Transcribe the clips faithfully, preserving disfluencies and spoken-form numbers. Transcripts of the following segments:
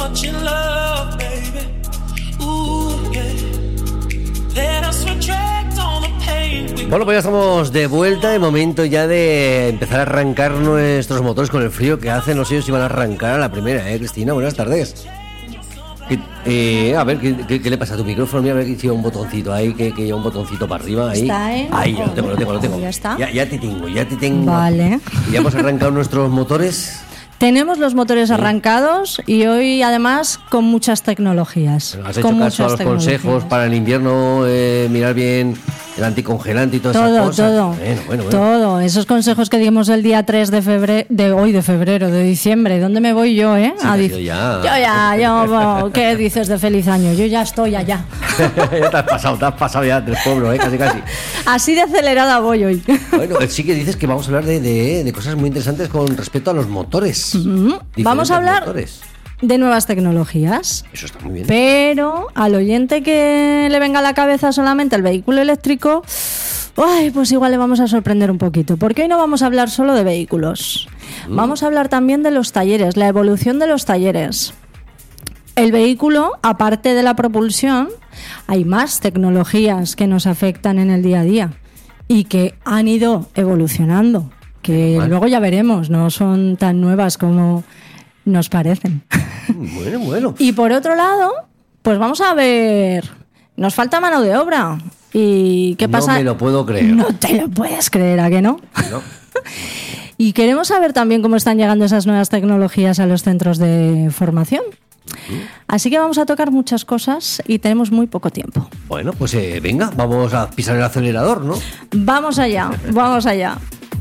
much in love, baby. Ooh, yeah. Let us retract on the pain. Bueno, pues ya estamos de vuelta, de momento ya de empezar a arrancar nuestros motores con el frío que hace. No sé si van a arrancar a la primera, ¿eh, Cristina? Buenas tardes. Eh, a ver, ¿qué, qué, ¿qué le pasa a tu micrófono? Mira, a ver que lleva un botoncito ahí, que, que lleva un botoncito para arriba. Ahí, ¿Está, eh? ahí, ya lo tengo, lo tengo, lo tengo. ¿Ya está? Ya, ya te tengo, ya te tengo. Vale. Y ya hemos arrancado nuestros motores. Tenemos los motores Sí. arrancados y hoy además con muchas tecnologías. ¿Has hecho con caso a muchas los consejos para el invierno? Eh, mirar bien el anticongelante y todas Todo, esas cosas. todo, Bueno, bueno, bueno. todo. Esos consejos que dimos el día tres de febrero, de hoy de febrero, de diciembre. ¿Dónde me voy yo, eh? Sí, A te dic- has ido ya. Yo ya, yo, bueno, ¿qué dices de feliz año? Yo ya estoy allá. Ya te has pasado, te has pasado ya del pueblo, ¿eh? Casi, casi. Así de acelerada voy hoy. Bueno, sí que dices que vamos a hablar de, de, de cosas muy interesantes con respecto a los motores. Ujú. Vamos a hablar motores. de nuevas tecnologías. Eso está muy bien. Pero al oyente que le venga a la cabeza solamente el vehículo eléctrico, ay, pues igual le vamos a sorprender un poquito, porque hoy no vamos a hablar solo de vehículos. Mm. Vamos a hablar también de los talleres, la evolución de los talleres. El vehículo, aparte de la propulsión, hay más tecnologías que nos afectan en el día a día y que han ido evolucionando, que Vale. luego ya veremos, no son tan nuevas como nos parecen. Bueno, bueno. Y por otro lado, pues vamos a ver, nos falta mano de obra. ¿Y qué pasa? No me lo puedo creer. No te lo puedes creer, ¿a que no? No. Y queremos saber también cómo están llegando esas nuevas tecnologías a los centros de formación. Así que vamos a tocar muchas cosas y tenemos muy poco tiempo. Bueno, pues eh, venga, vamos a pisar el acelerador, ¿no? Vamos allá, vamos allá.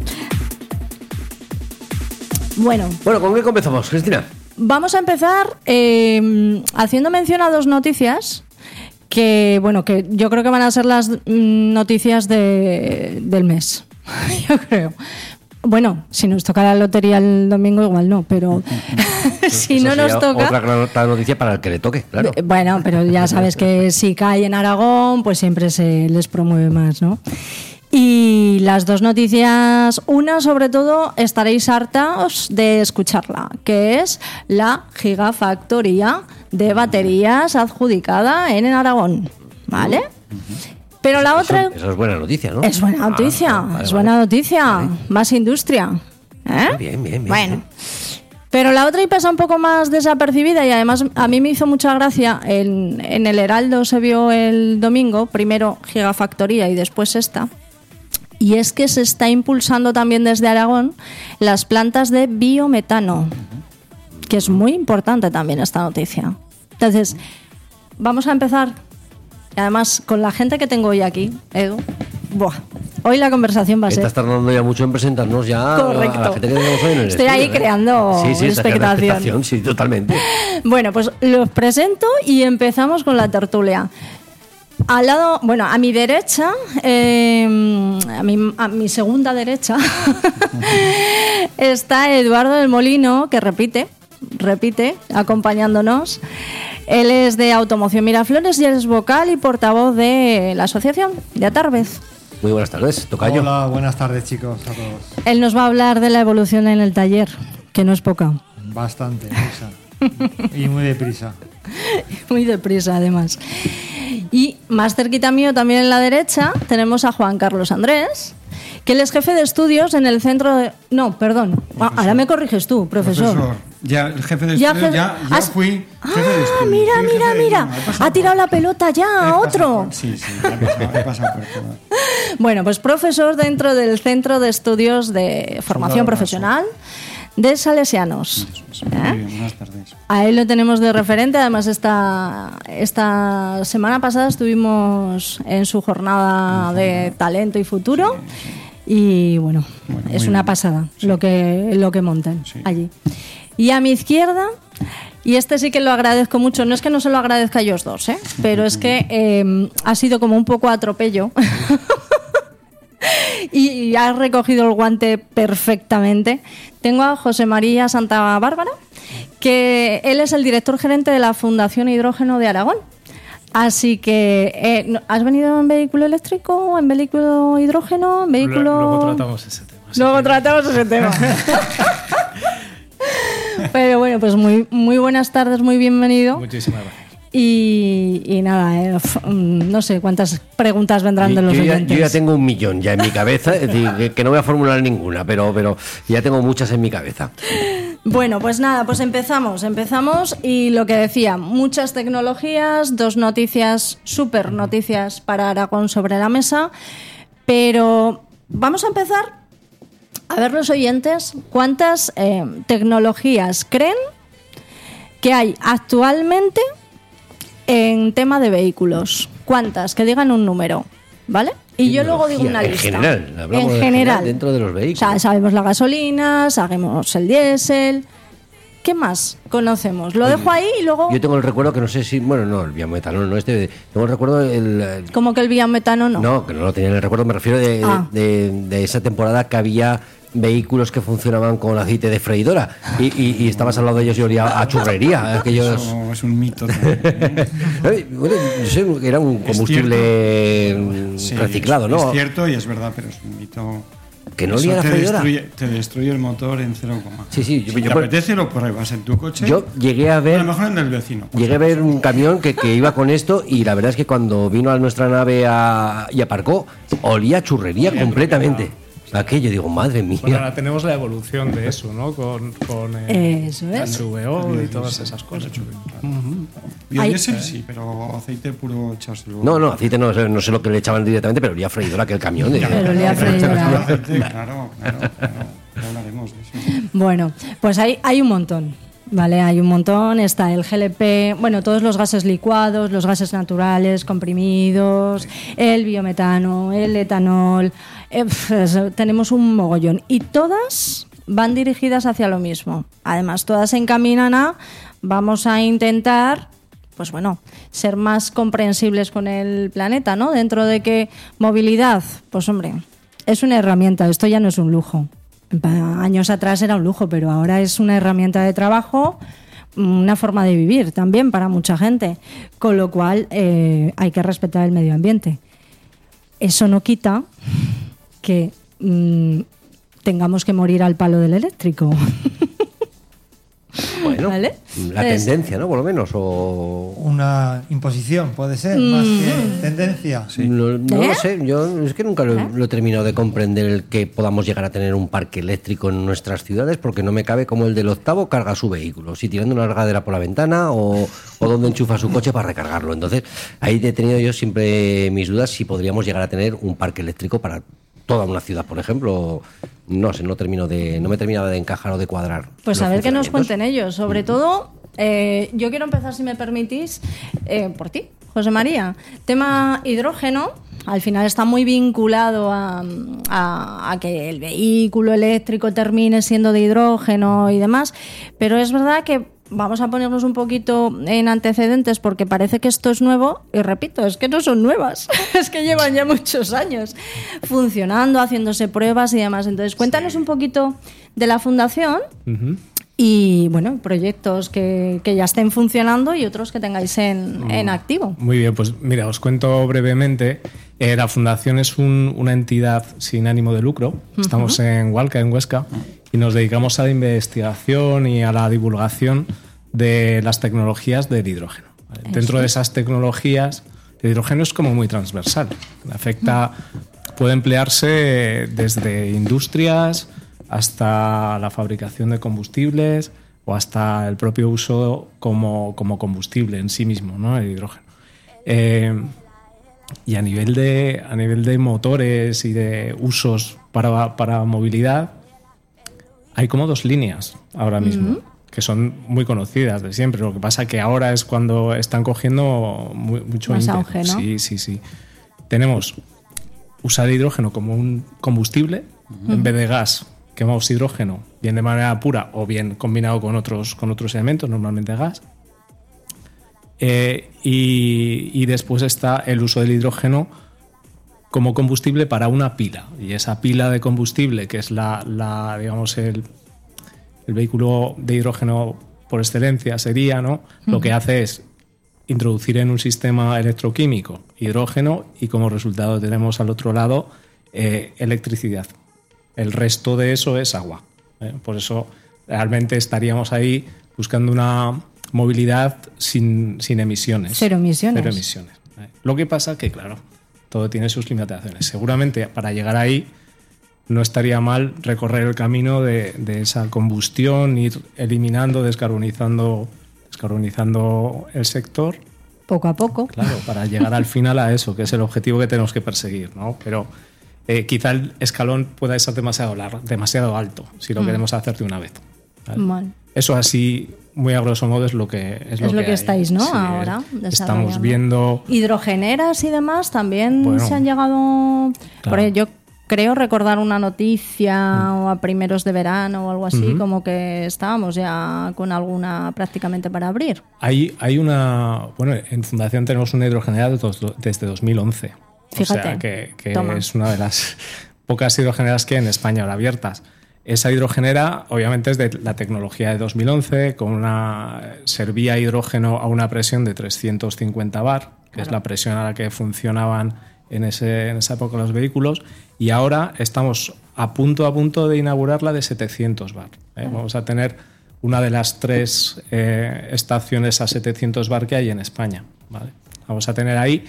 Bueno, Bueno, ¿con qué comenzamos, Cristina? vamos a empezar eh, haciendo mención a dos noticias que, bueno, que yo creo que van a ser las mm, noticias de, del mes. Yo creo. Bueno, si nos toca la lotería el domingo igual no, pero si Eso no nos sería toca... Otra gran otra noticia para el que le toque, claro. Eh, Bueno, pero ya sabes que si cae en Aragón, pues siempre se les promueve más, ¿no? Y las dos noticias, una sobre todo estaréis hartos de escucharla, que es la gigafactoría de baterías adjudicada en Aragón, ¿vale? Pero la otra... Eso, eso es buena noticia, ¿no? Es buena noticia, Ah, vale, es vale. buena noticia. Vale. Más industria. ¿eh? Bien, bien, bien. Bueno. bien. Pero la otra y pasa un poco más desapercibida y además a mí me hizo mucha gracia. En, en el Heraldo se vio el domingo, primero Gigafactoría y después esta. Y es que se está impulsando también desde Aragón las plantas de biometano, que es muy importante también esta noticia. Entonces, vamos a empezar. Y además, con la gente que tengo hoy aquí, Edu, buah, hoy la conversación va a ser... Estás tardando ya mucho en presentarnos ya Correcto. a la gente que tenemos hoy en el Estoy estudio, ahí ¿eh? creando sí, sí, está creando expectación. expectación, sí, totalmente. Bueno, pues los presento y empezamos con la tertulia. Al lado, bueno, a mi derecha, eh, a, mi, a mi segunda derecha, está Eduardo del Molino, que repite, repite, acompañándonos. Él es de Automoción Miraflores y es vocal y portavoz de la asociación de Atarbez. Muy buenas tardes, tocayo. Hola, buenas tardes chicos a todos. Él nos va a hablar de la evolución en el taller, que no es poca. Bastante prisa. Y muy deprisa. Muy deprisa, además. Y más cerquita mío, también en la derecha, tenemos a Juan Carlos Andrés, que él es jefe de estudios en el centro de... No, perdón. Ah, ahora me corriges tú, profesor. Ya, el jefe de Ya estudios, jefe- ya, ya has- fui Ah, jefe de estudios. mira, Fui mira, jefe de- mira. no, he pasado Ha tirado por- la pelota ya he a pasado otro. por- Sí, sí, he pasado, he pasado por todo. Bueno, pues profesor dentro del Centro de Estudios de Formación Soldado Profesional de Salesianos. Muy ¿Eh? bien, buenas tardes. A él lo tenemos de referente, además esta, esta semana pasada estuvimos en su jornada de talento y futuro y bueno, Bueno, es muy una bien. pasada Sí. lo que, lo que montan Sí. allí. Y a mi izquierda, y este sí que lo agradezco mucho, no es que no se lo agradezca a ellos dos, ¿eh? Pero es que eh, ha sido como un poco atropello. Y has recogido el guante perfectamente. Tengo a José María Santa Bárbara, que él es el director gerente de la Fundación Hidrógeno de Aragón. Así que, eh, ¿no- ¿has venido en vehículo eléctrico, en vehículo hidrógeno, en vehículo...? Luego tratamos ese tema. así Luego que- tratamos ese tema. Pero bueno, pues muy, muy buenas tardes, muy bienvenido. Muchísimas gracias. Y, y nada, eh, f- no sé cuántas preguntas vendrán de los yo, ya, oyentes. yo ya tengo un millón ya en mi cabeza, es decir, que, que no voy a formular ninguna, pero, pero ya tengo muchas en mi cabeza. Bueno, pues nada, pues empezamos, empezamos y lo que decía, muchas tecnologías, dos noticias, súper noticias para Aragón sobre la mesa, pero vamos a empezar a ver los oyentes cuántas eh, tecnologías creen que hay actualmente en tema de vehículos. ¿Cuántas? Que digan un número, ¿vale? Y yo luego digo una en lista. general, hablamos en de general. dentro de los vehículos. O sea, sabemos la gasolina, sabemos el diésel. ¿Qué más conocemos? Lo dejo ahí y luego... Yo tengo el recuerdo que no sé si, bueno, no, el biometanol, no este, tengo el recuerdo el, el- Como que el biometano no. no, que no lo tenía en el recuerdo, me refiero de, Ah. de, de- de esa temporada que había vehículos que funcionaban con aceite de freidora y, y, y estabas al lado de ellos y olía a churrería, aquellos... Eso es un mito también. Ay, bueno, yo sé que era un combustible mm, Sí, reciclado, es, ¿no? Es cierto y es verdad, pero es un mito. Que no Eso olía a te freidora. destruye, te destruye el motor en cero coma. Sí, sí, yo- Si yo- te apetece, lo pruebas en tu coche. Yo llegué a a ver lo mejor en el vecino. pues, Llegué a ver un camión que, que iba con esto y la verdad es que cuando vino a nuestra nave a- y aparcó, olía a churrería completamente. Aquello, digo, madre mía. Bueno, ahora tenemos la evolución de eso, ¿no? Con, con eh, Eso es. H V O y todas esas cosas. Biodiesel sí, pero aceite puro echárselo. No, no, aceite no, sé- no sé lo que le echaban directamente, pero olía a freidora que el camión. de- Pero olía a freidora. Aceite, claro, claro, claro. Ya hablaremos de eso. Bueno, pues hay, hay un montón. Vale, hay un montón, está el G L P, bueno, todos los gases licuados, los gases naturales, comprimidos, el biometano, el etanol, eh, pf, tenemos un mogollón y todas van dirigidas hacia lo mismo. Además, todas se encaminan a, vamos a intentar, pues bueno, ser más comprensibles con el planeta, ¿no? Dentro de que movilidad, pues hombre, es una herramienta, esto ya no es un lujo. Pa- Años atrás era un lujo, pero ahora es una herramienta de trabajo, una forma de vivir también para mucha gente, con lo cual eh, hay que respetar el medio ambiente. Eso no quita que mm, tengamos que morir al palo del eléctrico. Bueno, ¿Vale? la Entonces, tendencia, ¿no? Por lo menos. O... Una imposición, puede ser, más que tendencia. No, no ¿Eh? lo sé, yo es que nunca lo, lo he terminado de comprender el que podamos llegar a tener un parque eléctrico en nuestras ciudades, porque no me cabe cómo el del octavo carga su vehículo, si tirando una regadera por la ventana o, o donde enchufa su coche para recargarlo. Entonces, ahí he tenido yo siempre mis dudas si podríamos llegar a tener un parque eléctrico para toda una ciudad, por ejemplo. No sé, no termino de, no me he terminado de encajar o de cuadrar. Pues los a ver qué nos funcionamientos. cuenten ellos. Sobre todo, eh, yo quiero empezar, si me permitís, eh, por ti, José María. Tema hidrógeno, al final está muy vinculado a, a- a que el vehículo eléctrico termine siendo de hidrógeno y demás, pero es verdad que vamos a ponernos un poquito en antecedentes porque parece que esto es nuevo y repito, es que no son nuevas, es que llevan ya muchos años funcionando, haciéndose pruebas y demás. Entonces, cuéntanos un poquito de la fundación Ujú. y, bueno, proyectos que, que ya estén funcionando y otros que tengáis en, en activo. Muy bien, pues mira, os cuento brevemente. Eh, la Fundación es un- una entidad sin ánimo de lucro. Estamos en Hualca, en Huesca, y nos dedicamos a la investigación y a la divulgación de las tecnologías del hidrógeno. ¿Vale? Dentro de esas tecnologías, el hidrógeno es como muy transversal. Afecta, puede emplearse desde industrias hasta la fabricación de combustibles o hasta el propio uso como, como combustible en sí mismo, ¿no? El hidrógeno. Eh, y a nivel de, a nivel de motores y de usos para, para movilidad, hay como dos líneas ahora mismo, que son muy conocidas de siempre. Lo que pasa que ahora es cuando están cogiendo muy- mucho Más ímpetu. auge, ¿no? Sí, sí, sí. Tenemos usar el hidrógeno como un combustible en vez de gas. Quemamos hidrógeno bien de manera pura o bien combinado con otros, con otros elementos, normalmente gas. Eh, y, y después está el uso del hidrógeno como combustible para una pila. Y esa pila de combustible, que es la, la digamos, el, el vehículo de hidrógeno por excelencia, sería, ¿no? Lo que hace es introducir en un sistema electroquímico hidrógeno y como resultado tenemos al otro lado eh, electricidad. El resto de eso es agua. ¿eh? Por eso realmente estaríamos ahí buscando una movilidad sin, sin emisiones. Cero emisiones. Cero emisiones. Lo que pasa que, claro, todo tiene sus limitaciones. Seguramente para llegar ahí no estaría mal recorrer el camino de, de esa combustión, ir eliminando, descarbonizando, descarbonizando el sector. Poco a poco. Claro, para llegar al final a eso, que es el objetivo que tenemos que perseguir, ¿no? Pero eh, quizá el escalón pueda ser demasiado largo, demasiado alto, si lo mm. queremos hacer de una vez. ¿Vale? Vale. Eso así, muy a grosso modo, es lo que es, es lo, lo que, que estáis, ¿no? Sí, ahora estamos viendo hidrogeneras y demás también bueno, se han llegado. Claro. Por yo creo recordar una noticia mm. o a primeros de verano o algo así, uh-huh. como que estábamos ya con alguna prácticamente para abrir. Hay, hay una, bueno, en Fundación tenemos una hidrogenera desde dos mil once. Fíjate. O sea, que, que es una de las pocas hidrogeneras que hay en España ahora abiertas. Esa hidrogenera, obviamente, es de la tecnología de dos mil once, con una servía hidrógeno a una presión de trescientos cincuenta bar, que claro. es la presión a la que funcionaban en, ese, en esa época los vehículos, y ahora estamos a punto a punto de inaugurarla de setecientos bar. ¿eh? Claro. Vamos a tener una de las tres eh, estaciones a setecientos bar que hay en España. ¿vale? Vamos a tener ahí...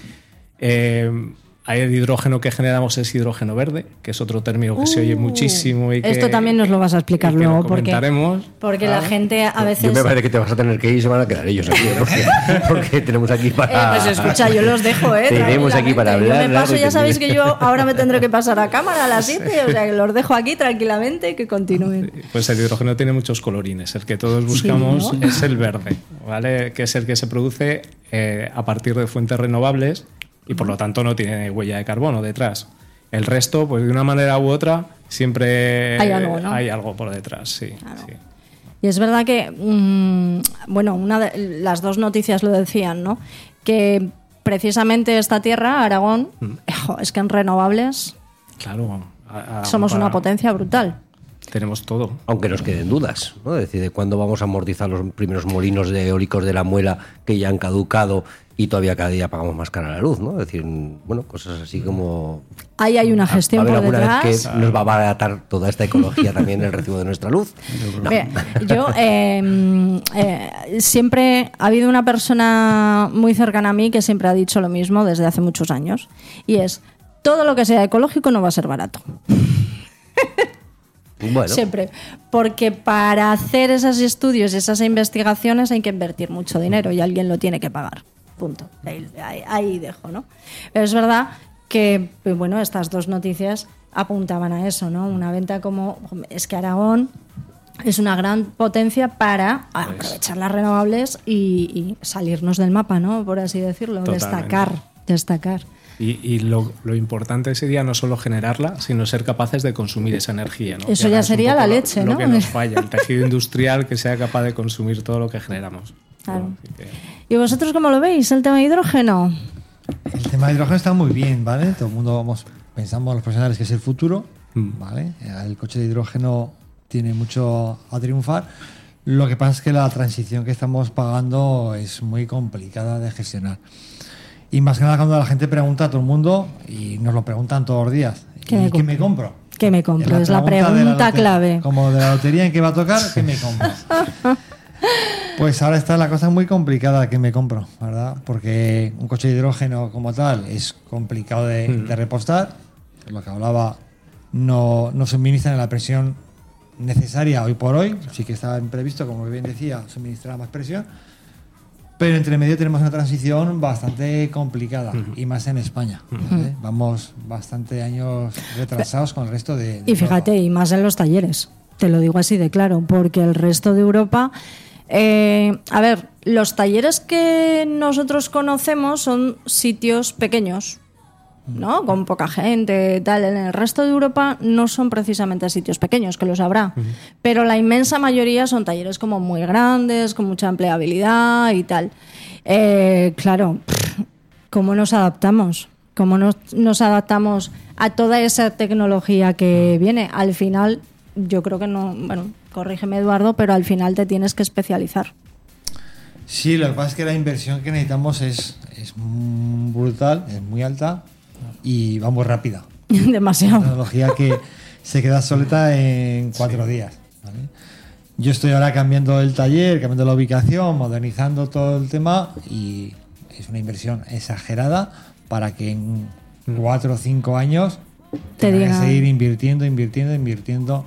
Eh, Ahí el hidrógeno que generamos es hidrógeno verde, que es otro término que uh, se oye muchísimo. Y que, esto también nos lo vas a explicar luego, lo porque, porque la gente a veces... Yo me parece que te vas a tener que ir y se van a quedar ellos aquí, porque, porque tenemos aquí para... Eh, pues escucha, yo los dejo, ¿eh? Tenemos aquí para hablar. Yo me paso, ya sabéis que yo ahora me tendré que pasar a cámara a las siete, o sea que los dejo aquí tranquilamente y que continúen. Pues el hidrógeno tiene muchos colorines. El que todos buscamos sí, ¿no? es el verde, ¿vale? Que es el que se produce eh, a partir de fuentes renovables, y por lo tanto no tiene huella de carbono detrás. El resto, pues de una manera u otra, siempre hay algo, ¿no? hay algo por detrás, sí, claro. sí. Y es verdad que, mmm, bueno, una de, las dos noticias lo decían, ¿no? Que precisamente esta tierra, Aragón, mm. ejo, es que en renovables claro, a, a, somos para, una potencia brutal. Tenemos todo. Aunque nos queden dudas, ¿no? Es decir, de cuándo vamos a amortizar los primeros molinos de eólicos de la Muela que ya han caducado y todavía cada día pagamos más cara la luz, ¿no? Es decir, bueno, cosas así como... Ahí hay una gestión por detrás. ¿Va a haber alguna vez que nos va a abaratar toda esta ecología también el recibo de nuestra luz? No. Mira, yo eh, eh, siempre ha habido una persona muy cercana a mí que siempre ha dicho lo mismo desde hace muchos años, y es, todo lo que sea ecológico no va a ser barato. Bueno. Siempre, porque para hacer esos estudios y esas investigaciones hay que invertir mucho dinero y alguien lo tiene que pagar. Punto. Ahí, ahí, ahí dejo, ¿no? Pero es verdad que, bueno, estas dos noticias apuntaban a eso, ¿no? Una venta como... Es que Aragón es una gran potencia para aprovechar las renovables y, y salirnos del mapa, ¿no? Por así decirlo. Totalmente. Destacar, destacar. Y, y lo, lo importante sería no solo generarla, sino ser capaces de consumir esa energía, ¿no? Eso ya sería la leche, lo, ¿no? Lo que nos falla, el tejido industrial que sea capaz de consumir todo lo que generamos. Claro. Que... ¿Y vosotros cómo lo veis, el tema de hidrógeno? El tema de hidrógeno está muy bien, ¿vale? Todo el mundo vamos, pensamos los profesionales que es el futuro, mm. ¿vale? El coche de hidrógeno tiene mucho a triunfar. Lo que pasa es que la transición que estamos pagando es muy complicada de gestionar. Y más que nada cuando la gente pregunta a todo el mundo, y nos lo preguntan todos los días, ¿qué me, ¿qué me compro? ¿Qué me compro? Es la pregunta, es la pregunta clave. Como de la lotería, ¿en qué va a tocar? ¿Qué me compro? Pues ahora está la cosa muy complicada, ¿qué me compro? ¿Verdad? Porque un coche de hidrógeno como tal es complicado de, mm. de repostar. Lo que hablaba, no, no suministran la presión necesaria hoy por hoy. Sí que está previsto, como bien decía, suministrar más presión. Pero entre medio tenemos una transición bastante complicada, uh-huh. y más en España. ¿vale? Vamos bastante años retrasados con el resto de, de Y fíjate, Europa. Y más en los talleres, te lo digo así de claro, porque el resto de Europa... Eh, a ver, los talleres que nosotros conocemos son sitios pequeños, ¿no? Con poca gente, tal. En el resto de Europa no son precisamente sitios pequeños, que los habrá, uh-huh. pero la inmensa mayoría son talleres como muy grandes, con mucha empleabilidad y tal. Eh, claro, ¿cómo nos adaptamos? ¿Cómo nos, nos adaptamos a toda esa tecnología que viene? Al final, yo creo que no... Bueno, corrígeme, Eduardo, pero al final te tienes que especializar. Sí, lo que pasa es que la inversión que necesitamos es, es brutal, es muy alta y va muy rápida. Demasiado. Una tecnología que se queda solita en cuatro sí. días. ¿vale? Yo estoy ahora cambiando el taller, cambiando la ubicación, modernizando todo el tema y es una inversión exagerada para que en cuatro o cinco años Te tenga que digan. seguir invirtiendo, invirtiendo, invirtiendo.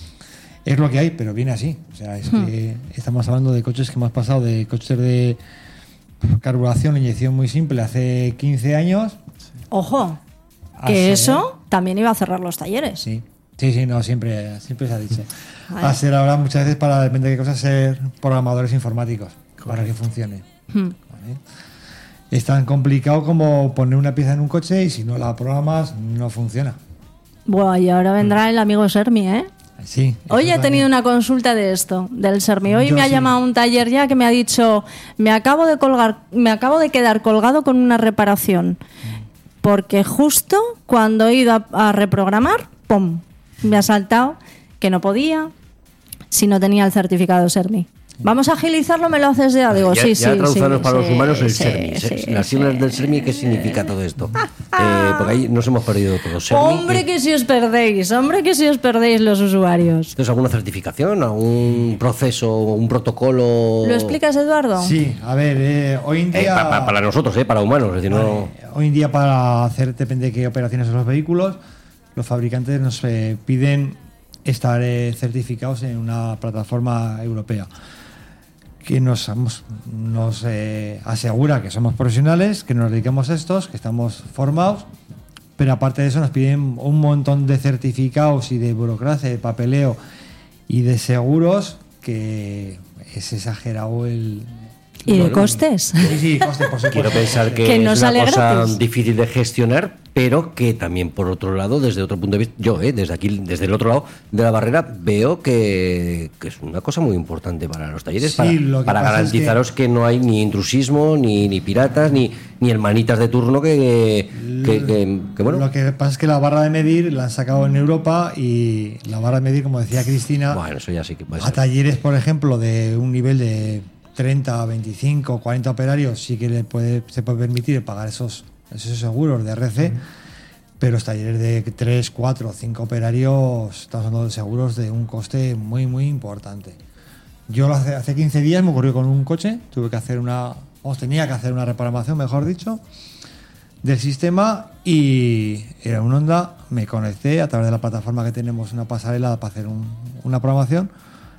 Es lo que hay, pero viene así. O sea, es que estamos hablando de coches que hemos pasado de coches de carburación, inyección muy simple hace quince años. Ojo, a que ser- eso también iba a cerrar los talleres. Sí, sí, sí, no, siempre, siempre se ha dicho. Vale. A ser ahora muchas veces para, depende de qué cosas, ser programadores informáticos para que funcione. Hmm. ¿Vale? Es tan complicado como poner una pieza en un coche y si no la programas no funciona. Bueno, y ahora vendrá el amigo Sermi, ¿eh? Sí. Hoy eso he tenido también. una consulta de esto, del Sermi. Hoy Yo me ha sí. llamado un taller ya que me ha dicho, me acabo de colgar, me acabo de quedar colgado con una reparación. Porque justo cuando he ido a, a reprogramar, ¡pum! Me ha saltado que no podía si no tenía el certificado Sermi. Vamos a agilizarlo, me lo haces ya. Digo, ya, sí, ya sí, traducirnos sí, para los sí, humanos el sí, SERMI. sí, Se- Las sí. siglas del SERMI, ¿qué significa todo esto? Eh, porque ahí nos hemos perdido todo. SERMI, Hombre, ¿qué- que si os perdéis, hombre, que si os perdéis los usuarios. ¿Esto es alguna certificación, algún proceso, un protocolo? ¿Lo explicas, Eduardo? Sí, a ver, eh, hoy en Eh, día. pa- pa- para nosotros, eh, para humanos. Es decir, no... Vale, hoy en día, para hacer, depende de qué operaciones son los vehículos, los fabricantes nos eh, piden estar eh, certificados en una plataforma europea que nos, nos, nos, eh, asegura que somos profesionales, que nos dedicamos a estos, que estamos formados, pero aparte de eso nos piden un montón de certificados y de burocracia, de papeleo y de seguros que es exagerado el... ¿Y de costes? Sí, sí, coste, por supuesto. Quiero pensar que, Que no es una sale cosa gratis. difícil de gestionar, pero que también, por otro lado, desde otro punto de vista, yo, eh, desde aquí, desde el otro lado de la barrera, veo que, que es una cosa muy importante para los talleres, Sí, para, lo que para pasa es garantizaros que... no hay ni intrusismo, ni, ni piratas, ni, ni hermanitas de turno que, que, que- que, bueno, Lo que pasa es que la barra de medir la han sacado en Europa y la barra de medir, como decía Cristina, bueno, eso ya sí que puede a ser. talleres, por ejemplo, de un nivel de treinta, veinticinco, cuarenta operarios, sí que le puede, se puede permitir pagar esos, esos seguros de R C, pero los talleres de tres, cuatro, cinco operarios, estamos hablando de seguros de un coste muy, muy importante. Yo lo hace, hace quince días me ocurrió con un coche, tuve que hacer una, vamos, tenía que hacer una reprogramación, mejor dicho, del sistema y era un Honda, me conecté a través de la plataforma que tenemos, una pasarela para hacer un- una programación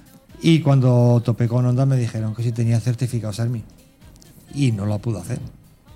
y cuando topé con Honda me dijeron que si tenía certificado SERMI y no lo pude hacer.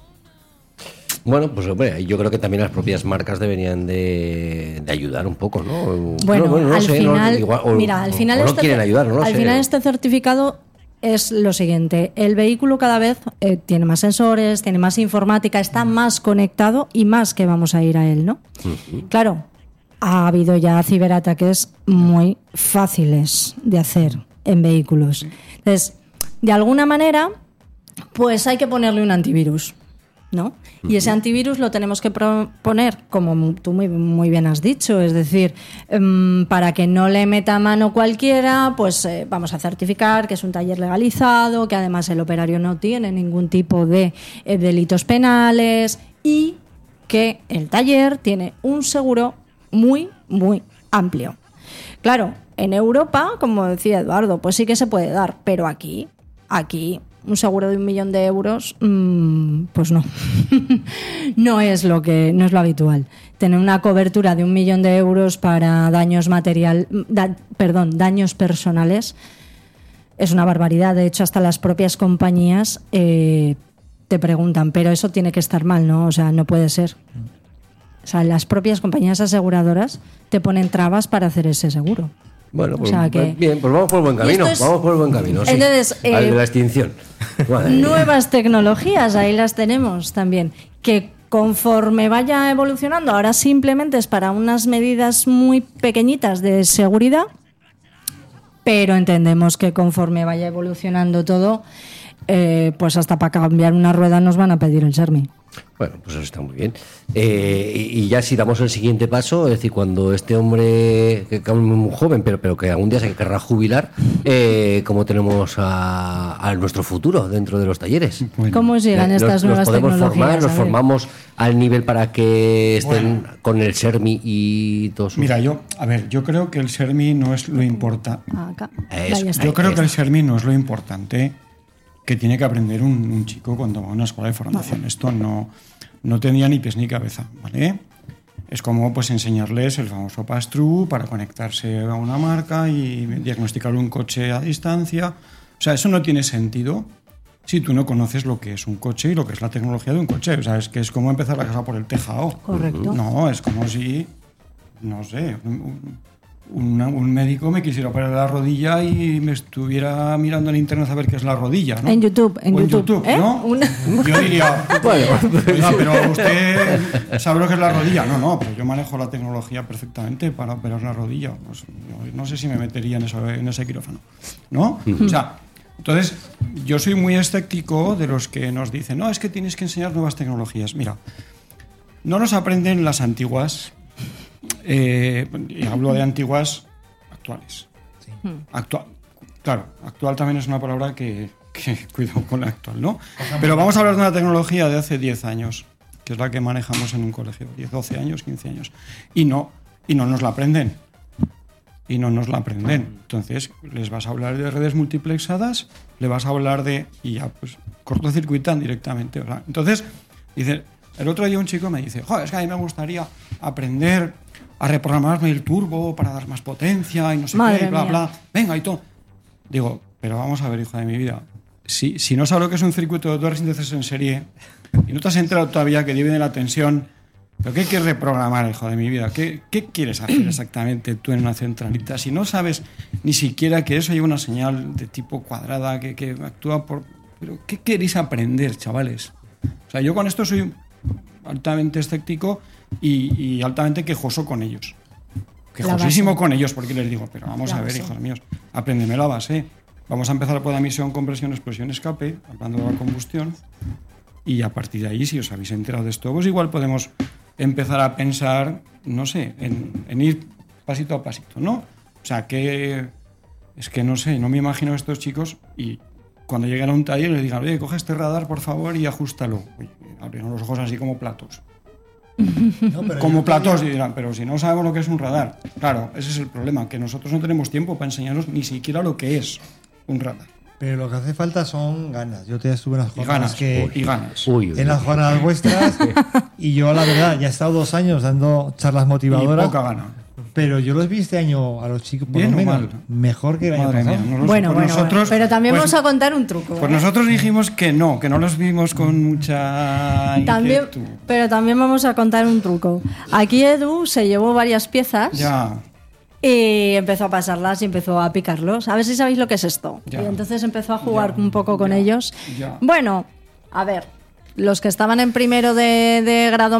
Bueno, pues hombre, yo creo que también las propias marcas deberían de, de ayudar un poco, ¿no? Bueno, No, no al sé, no, final, igual, o- mira, al final o no este, quieren ayudar, no lo al sé. final este certificado es lo siguiente: el vehículo cada vez eh, tiene más sensores, tiene más informática, está más conectado y más que vamos a ir a él, ¿no? Claro, ha habido ya ciberataques muy fáciles de hacer en vehículos. Entonces, de alguna manera, pues hay que ponerle un antivirus, ¿no? Y ese antivirus lo tenemos que pro- poner, como tú muy, muy bien has dicho, es decir, em, para que no le meta mano cualquiera, pues eh, vamos a certificar que es un taller legalizado, que además el operario no tiene ningún tipo de eh, delitos penales y que el taller tiene un seguro muy, muy amplio. Claro, en Europa, como decía Eduardo, pues sí que se puede dar, pero aquí, aquí un seguro de un millón de euros, mmm, pues no, no es lo que, no es lo habitual. Tener una cobertura de un millón de euros para daños material, da, perdón, daños personales es una barbaridad. De hecho, hasta las propias compañías eh, te preguntan, pero eso tiene que estar mal, ¿no? O sea, no puede ser. O sea, las propias compañías aseguradoras te ponen trabas para hacer ese seguro. Bueno, pues O sea que- bien, pues vamos por el buen Y camino, esto es- vamos por el buen camino, sí. Entonces, eh, Al de la extinción. Madre mía. Nuevas tecnologías, ahí las tenemos también, que conforme vaya evolucionando, ahora simplemente es para unas medidas muy pequeñitas de seguridad, pero entendemos que conforme vaya evolucionando todo, eh, pues hasta para cambiar una rueda nos van a pedir el SERMI. Bueno, pues eso está muy bien. Eh, y, y ya si damos el siguiente paso, es decir, cuando este hombre, que, que aún es muy joven, pero, pero que algún día se querrá jubilar, eh, ¿cómo tenemos a, a nuestro futuro dentro de los talleres? Bueno, ¿Cómo llegan Eh, estas nos, nuevas nos podemos tecnologías? formar, nos A ver. formamos al nivel para que estén Bueno. con el SERMI y todo eso. Mira, yo, a ver, yo creo que el SERMI no es lo importante. Acá. Eso. Ahí está. Yo creo que el SERMI no es lo importante que tiene que aprender un, un chico cuando va a una escuela de formación. Esto no, no tendría ni pies ni cabeza, ¿vale? Es como pues enseñarles el famoso pass-through para conectarse a una marca y diagnosticar un coche a distancia. O sea, eso no tiene sentido si tú no conoces lo que es un coche y lo que es la tecnología de un coche. O sea, es que es como empezar la casa por el tejado. Correcto. No, es como si, no sé, un, un, un médico me quisiera operar la rodilla y me estuviera mirando en internet a ver qué es la rodilla, ¿no? En YouTube, en O YouTube, ¿eh? ¿no? Una- Yo diría, Bueno, oiga, pero usted sabe lo que es la rodilla. No, no, pero yo manejo la tecnología perfectamente para operar la rodilla. Pues, yo no sé si me metería en, eso, en ese quirófano, ¿no? O sea, entonces, yo soy muy escéptico de los que nos dicen, no, es que tienes que enseñar nuevas tecnologías. Mira, no nos aprenden las antiguas, eh, y hablo de antiguas actuales. Actual, claro, actual también es una palabra que, que cuidado con la actual, ¿no? Pero vamos a hablar de una tecnología de hace diez años, que es la que manejamos en un colegio, diez, doce años, quince años, y no, y no nos la aprenden. Y no nos la aprenden. Entonces, les vas a hablar de redes multiplexadas, le vas a hablar de... y ya, pues, cortocircuitan directamente. ¿Verdad? Entonces, dice, el otro día un chico me dice, joder, es que a mí me gustaría aprender a reprogramarme el turbo para dar más potencia y no sé Madre qué, bla, mía. bla. Venga, y todo. Digo, pero vamos a ver, hijo de mi vida, si, si no sabes lo que es un circuito de dos síntesis en serie y no te has enterado todavía que divide la tensión, ¿pero qué quieres reprogramar, hijo de mi vida? ¿Qué, qué quieres hacer exactamente tú en una centralita? Si no sabes ni siquiera que eso lleva una señal de tipo cuadrada que, que actúa por... ¿Pero qué queréis aprender, chavales? O sea, yo con esto soy altamente escéptico y, y altamente quejoso con ellos. Quejosísimo con ellos porque les digo, pero vamos La a ver, base. hijos míos, apréndeme la base. Vamos a empezar por la emisión, compresión, explosión, escape, hablando de la combustión. Y a partir de ahí, si os habéis enterado de esto, pues igual podemos empezar a pensar, no sé, en, en ir pasito a pasito, ¿no? O sea, que es que no sé, no me imagino a estos chicos y cuando lleguen a un taller les digan, oye, coge este radar, por favor, y ajústalo. Oye, abrieron los ojos así como platos. No, pero Como yo platos y todavía- dirán, pero si no sabemos lo que es un radar. Claro, ese es el problema, que nosotros no tenemos tiempo para enseñaros ni siquiera lo que es un radar. Pero lo que hace falta son ganas. Yo te estuve en las Y jornadas ganas, que... y ganas. uy, uy, En las jornadas vuestras y yo la verdad ya he estado dos años dando charlas Y motivadoras, poca gana. pero yo los vi este año a los chicos por ¿Bien lo o menos mal? mejor que el año Madre mía, pasado. no lo sé. Bueno, Pues bueno, nosotros, bueno. Pero también pues, vamos a contar un truco. Pues ¿eh? nosotros dijimos que no, que no los vimos con mucha También, inquietud. pero también vamos a contar un truco. Aquí Edu se llevó varias piezas Ya, y empezó a pasarlas y empezó a picarlos. A ver si sabéis lo que es esto. Ya. Y entonces empezó a jugar Ya. un poco con Ya. ellos. Ya. Bueno, a ver, los que estaban en primero de, de grado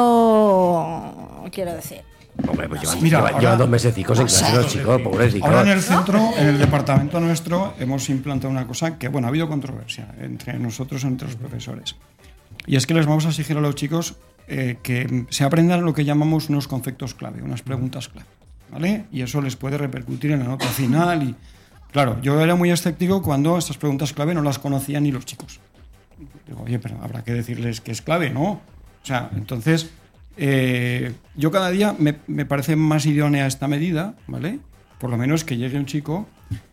medio, quiero decir. Hombre, pues llevan, Mira, llevan- ahora- llevan dos mesecicos en clase los chicos, pobrecicos. ahora en el centro, en el departamento nuestro, hemos implantado una cosa que, bueno, ha habido controversia entre nosotros, entre los profesores. Y es que les vamos a exigir a los chicos eh, que se aprendan lo que llamamos unos conceptos clave, unas preguntas clave, ¿vale? Y eso les puede repercutir en la nota final. Y claro, yo era muy escéptico cuando estas preguntas clave no las conocían ni los chicos. Digo, oye, pero habrá que decirles que es clave, ¿no? O sea, entonces, eh, yo cada día me, me parece más idónea esta medida, ¿vale? Por lo menos que llegue un chico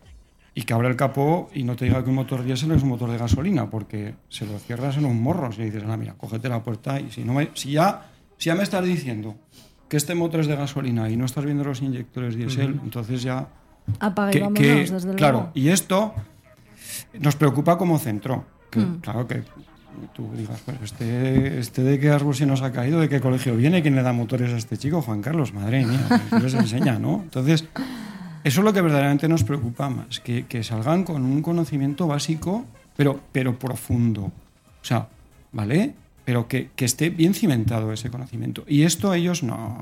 y que abra el capó y no te diga que un motor diésel es un motor de gasolina, porque se lo cierras en un morro y dices, ah, mira, cógete la puerta y si, no me, si, ya, si ya me estás diciendo que este motor es de gasolina y no estás viendo los inyectores diésel, uh-huh. entonces ya... Apaga y que, vámonos, que, desde claro, luego. y esto nos preocupa como centro. Que, Mm. Claro que tú digas, pues este, este de qué árbol se nos ha caído, de qué colegio viene, quién le da motores a este chico, Juan Carlos, madre mía, ¿qué les enseña, no? Entonces, eso es lo que verdaderamente nos preocupa más, que, que salgan con un conocimiento básico, pero, pero profundo. O sea, ¿vale? Pero que, que esté bien cimentado ese conocimiento. Y esto ellos no...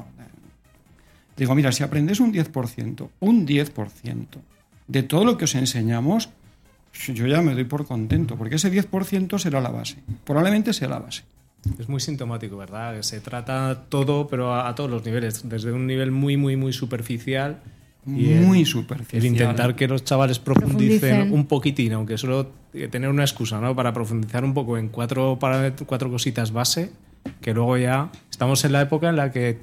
Digo, mira, si aprendes un diez por ciento, un diez por ciento de todo lo que os enseñamos, yo ya me doy por contento, porque ese diez por ciento será la base. Probablemente sea la base. Es muy sintomático, ¿verdad? Que se trata todo, pero a, a todos los niveles, desde un nivel muy, muy, muy superficial. Y Muy el, superficial. El intentar que los chavales profundicen, Profundicen. un poquitín, aunque solo tener una excusa, ¿no? Para profundizar un poco en cuatro, para cuatro cositas base, que luego ya estamos en la época en la que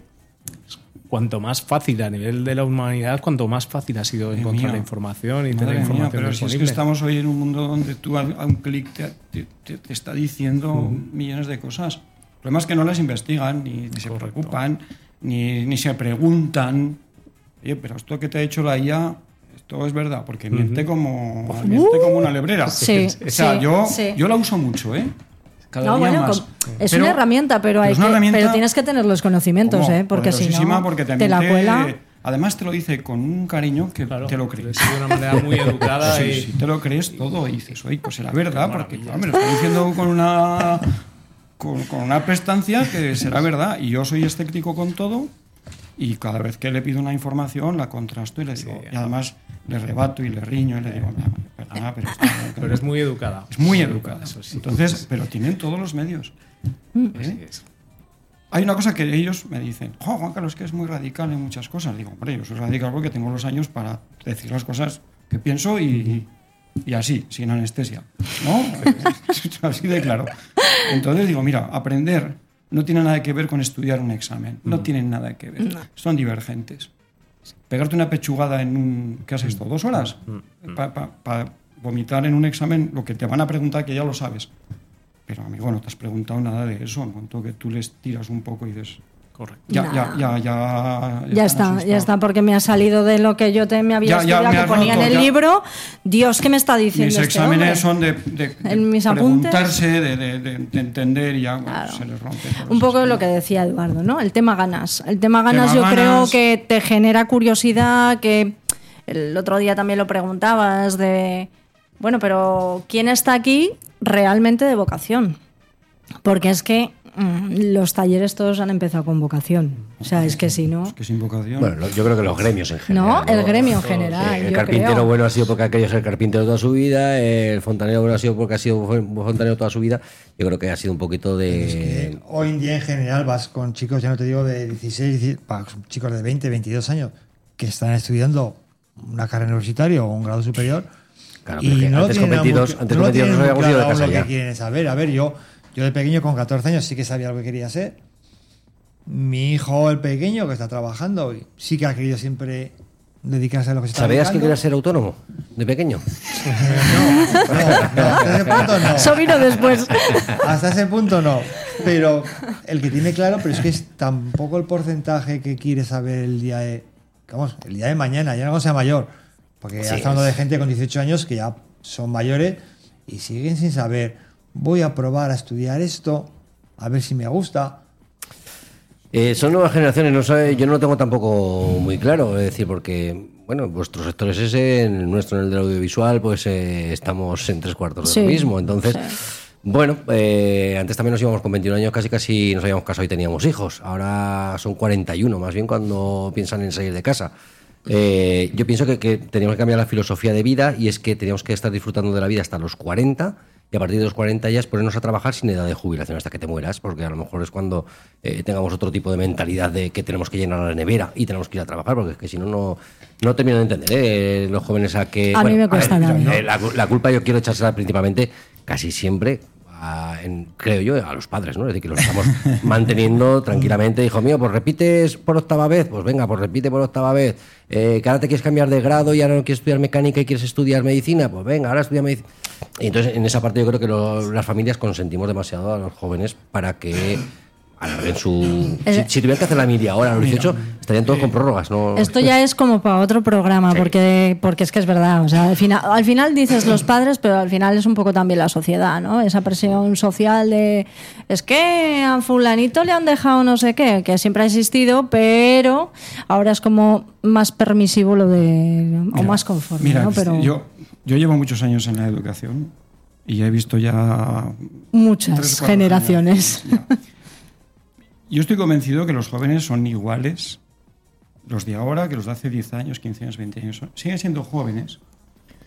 cuanto más fácil a nivel de la humanidad, cuanto más fácil ha sido Madre encontrar mía. la información y Madre tener mía, información pero si disponible. es que estamos hoy en un mundo donde tú a, a un clic te, te- te- te está diciendo uh-huh. millones de cosas. El problema es que no las investigan, ni, ni se Correcto. preocupan, ni, ni se preguntan. Oye, pero esto que te ha hecho la I A, esto es verdad, porque miente, uh-huh. como, miente como una lebrera. Sí, o sea, sí, yo, sí. yo la uso mucho, ¿eh? Cada No, día bueno, más. com- es Pero- una herramienta, pero, hay es una que- herramienta pero tienes que tener los conocimientos, como ¿eh? Porque si poderosísima, no, porque te también la cuela. Además te lo dice con un cariño que Claro, te lo crees. de una manera muy educada. Sí, y... sí, te lo crees todo y dices, oye, pues será verdad, porque claro, me lo está diciendo con una, con, con una prestancia que será verdad. Y yo soy escéptico con todo y cada vez que le pido una información la contrasto y le digo, Sí, y además le rebato y le riño y le digo, "Mira, perdona, pero, esto no- Pero es muy educada. es muy educada. Eso sí. Entonces, pero tienen todos los medios. ¿eh? Así es. Hay una cosa que ellos me dicen, "Jo, Juan Carlos, que es muy radical en muchas cosas". Digo, hombre, yo soy radical porque tengo los años para decir las cosas que pienso y, y así, sin anestesia, ¿no? Así de claro. Entonces digo, mira, aprender no tiene nada que ver con estudiar un examen, no tienen nada que ver, son divergentes. Pegarte una pechugada en un... ¿Qué has estado? ¿Dos horas? Para pa, pa vomitar en un examen lo que te van a preguntar que ya lo sabes. Pero, amigo, no te has preguntado nada de eso. En cuanto que tú les tiras un poco y dices... Correcto. Ya, Nah. ya, ya, ya... Ya está, ya está, porque me ha salido de lo que yo te me había Ya, ya estudiado, me que has ponía en roto, el ya. libro. Dios, ¿qué me está diciendo Mis este exámenes hombre? son de, de, de En mis apuntes. preguntarse, de, de, de- de entender y ya bueno, Claro. se les rompe. todo Un eso. poco lo que decía Eduardo, ¿no? El tema ganas. El tema ganas Tema yo ganas. creo que te genera curiosidad, que el otro día también lo preguntabas de, bueno, pero ¿quién está aquí realmente de vocación? Porque es que mm, los talleres todos han empezado con vocación. O sea, es que si no... Es que sin vocación... Bueno, lo- yo creo que los gremios en general. No, el gremio en general, Sí, el yo carpintero creo. bueno ha sido porque ha querido ser carpintero toda su vida, el fontanero bueno ha sido porque ha sido fontanero toda su vida. Yo creo que ha sido un poquito Es de... que hoy en día en general vas con chicos, ya no te digo de dieciséis, diecisiete, pa- chicos de veinte, veintidós años que están estudiando una carrera universitaria o un grado superior. Claro, pero que antes con tienen muy- veintidós antes no con lo veintidós tienen muy habíamos ido de claro casa lo ya. que quieren saber. A ver, yo, yo de pequeño con catorce años sí que sabía lo que quería ser. Mi hijo, el pequeño, que está trabajando, y sí que ha querido siempre dedicarse a lo que se está ¿Sabías que dedicando. querías ser autónomo de pequeño? No, no, no, hasta ese punto no. Eso vino después. Hasta ese punto no. Pero el que tiene claro, pero es que es tampoco el porcentaje que quiere saber el día de. Vamos, el día de mañana, ya no sea mayor. Porque Sí, ya está hablando es- de gente con dieciocho años que ya son mayores y siguen sin saber. Voy a probar a estudiar esto, a ver si me gusta. Eh, son nuevas generaciones, no sabe, yo no lo tengo tampoco muy claro, es decir, porque, bueno, vuestro sector es ese, en el nuestro, en el del audiovisual, pues eh, estamos en tres cuartos de lo Sí, mismo. Entonces, sí. bueno, eh, antes también nos íbamos con veintiún años, casi casi nos habíamos casado y teníamos hijos. Ahora son cuarenta y uno, más bien cuando piensan en salir de casa. Eh, yo pienso que, que teníamos que cambiar la filosofía de vida y es que teníamos que estar disfrutando de la vida hasta los cuarenta y a partir de los cuarenta ya es ponernos a trabajar sin edad de jubilación hasta que te mueras, porque a lo mejor es cuando eh, tengamos otro tipo de mentalidad de que tenemos que llenar la nevera y tenemos que ir a trabajar, porque es que si no, no, no termino de entender eh, los jóvenes a que... A mí me cuesta ver, también. eh, la, la culpa yo quiero echársela principalmente casi siempre... a- en- creo yo, a los padres, ¿no? Es decir, que los estamos manteniendo tranquilamente. Hijo mío, pues repites por octava vez, pues venga, pues repite por octava vez. Eh, que ahora te quieres cambiar de grado y ahora no quieres estudiar mecánica y quieres estudiar medicina, pues venga, ahora estudia medicina. Y entonces, en esa parte yo creo que lo- las familias consentimos demasiado a los jóvenes para que alarguen su... Si, si tuvieran que hacer la media ahora, a los dieciocho, estarían todos con prórrogas, ¿no? Esto ya es como para otro programa, Sí. porque, porque es que es verdad. O sea, al final, al final dices los padres, pero al final es un poco también la sociedad, ¿no? Esa presión social de es que a fulanito le han dejado no sé qué, que siempre ha existido, pero ahora es como más permisivo lo de. o Mira, más conforme, mira, ¿no? Pero yo, yo llevo muchos años en la educación y he visto ya... muchas tres, cuatro generaciones. generaciones, ya. Yo estoy convencido que los jóvenes son iguales, los de ahora, que los de hace diez años, quince años, veinte años. Son- siguen siendo jóvenes,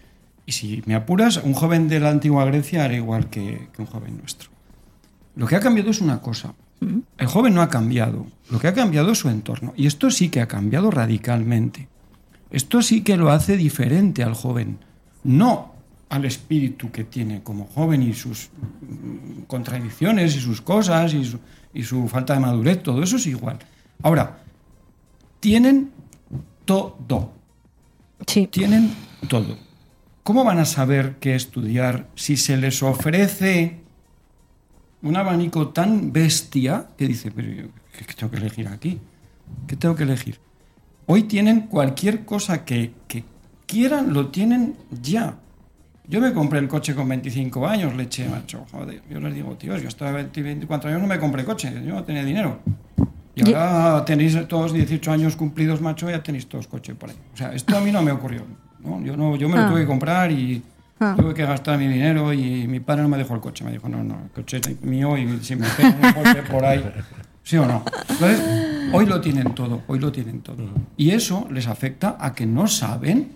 Y si me apuras, un joven de la antigua Grecia era igual que, que un joven nuestro. Lo que ha cambiado es una cosa. El joven no ha cambiado. Lo que ha cambiado es su entorno. Y esto sí que ha cambiado radicalmente. Esto sí que lo hace diferente al joven. No al espíritu que tiene como joven y sus contradicciones y sus cosas y su, y su falta de madurez. Todo eso es igual. Ahora, tienen todo. Sí. Tienen todo. ¿Cómo van a saber qué estudiar si se les ofrece un abanico tan bestia que dice, pero yo, ¿qué tengo que elegir aquí? ¿Qué tengo que elegir? Hoy tienen cualquier cosa que, que quieran, lo tienen ya. Yo me compré el coche con veinticinco años, leche, macho, joder. Yo les digo, tíos, yo hasta veinte, veinticuatro años no me compré coche, yo no tenía dinero. Y ahora tenéis todos dieciocho años cumplidos, macho, ya tenéis todos coches por ahí. O sea, esto a mí no me ocurrió, ¿no? Yo, no, yo me lo Ah. tuve que comprar y Ah. tuve que gastar mi dinero y mi padre no me dejó el coche. Me dijo, no, no, el coche es mío y si me pega un golpe por ahí, ¿sí o no? Entonces, hoy lo tienen todo, hoy lo tienen todo. Y eso les afecta a que no saben,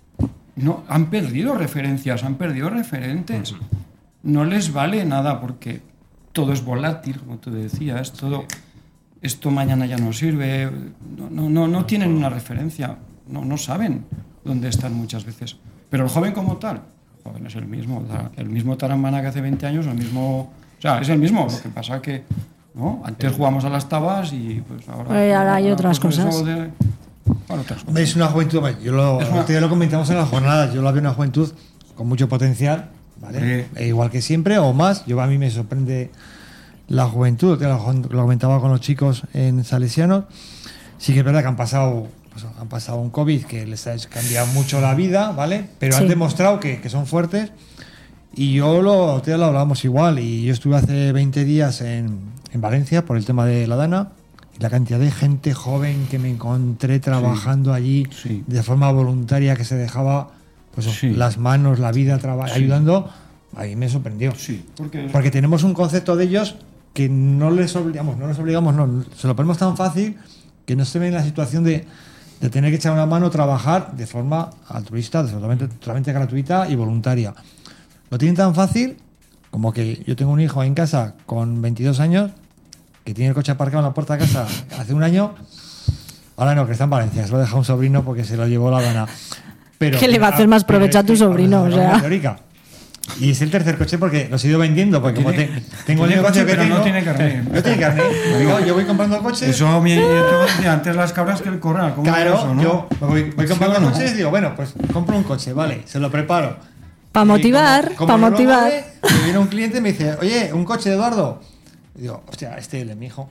no, han perdido referencias, han perdido referentes. No les vale nada porque todo es volátil, como tú decías, todo... Esto mañana ya no sirve, no, no, no, no tienen una referencia, no, no saben dónde están muchas veces. Pero el joven como tal, el joven es el mismo, el mismo Tarambana que hace veinte años, el mismo, o sea, es el mismo, lo que pasa que, ¿no? Antes jugamos a las tabas y pues ahora... Pero ahora hay otras pues, cosas. eso de- bueno, otras cosas. Es una juventud, yo lo, Es una- ya lo comentamos en las jornadas, yo la veo una juventud con mucho potencial, ¿vale? Sí. E igual que siempre o más. Yo a mí me sorprende la juventud, que lo, lo comentaba con los chicos en Salesianos. Sí que es verdad que han pasado, pues, han pasado un COVID que les ha cambiado mucho la vida, ¿vale? Pero Sí. han demostrado que, que son fuertes. Y yo lo, te lo hablábamos igual. Y yo estuve hace veinte días en, en Valencia por el tema de la Dana. Y la cantidad de gente joven que me encontré trabajando allí sí. de forma voluntaria, que se dejaba pues, Sí. las manos, la vida, traba- Sí. ayudando, a mí me sorprendió. Sí, porque... Porque tenemos un concepto de ellos que no les obligamos, no les obligamos, no, se lo ponemos tan fácil que no se ven en la situación de, de tener que echar una mano, trabajar de forma altruista, totalmente, totalmente gratuita y voluntaria. Lo tienen tan fácil como que yo tengo un hijo en casa con veintidós años que tiene el coche aparcado en la puerta de casa hace un año. Ahora no, que está en Valencia, se lo ha dejado un sobrino porque se lo llevó la gana. Pero, ¿Qué le va a hacer más provecho a tu sobrino? O sea. Teórica. Y es el tercer coche porque los he ido vendiendo, porque como Tiene- te- tengo el tiene negocio coche, que pero tengo, no tiene carnet. No tiene carnet. Yo, yo voy comprando coches. Eso, mi nieto decía, antes las cabras que el corral. ¿cómo Claro, era eso, no? yo voy, voy ¿Sí comprando o no? coches y digo, bueno, pues compro un coche, vale, se lo preparo. Para Y motivar, como- como para no lo motivar. mueve, me viene un cliente y me dice, oye, un coche, Eduardo. Y digo, hostia, este es el de mi hijo.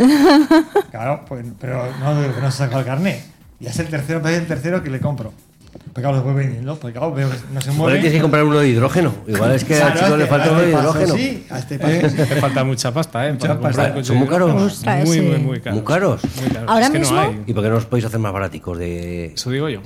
Claro, pues, pero no, no se sacó el carnet. Y es el tercero, es el tercero que le compro. Pues claro, lo voy vendiendo, pues claro, veo que no se Igual mueve. tienes que comprar uno de hidrógeno. Igual es que Claro, al chico a le este- falta a uno de este paso, hidrógeno. Sí, a este paso. Te falta mucha pasta, ¿eh? Mucha Para comprar pasta. un coche ¿Son muy de hidrógeno. caros? Ostras, Muy, sí. muy, muy caros. Muy caros. Muy caros. Ahora Es que mismo- no hay. ¿Y por qué no os podéis hacer más baraticos de...? Eso digo yo.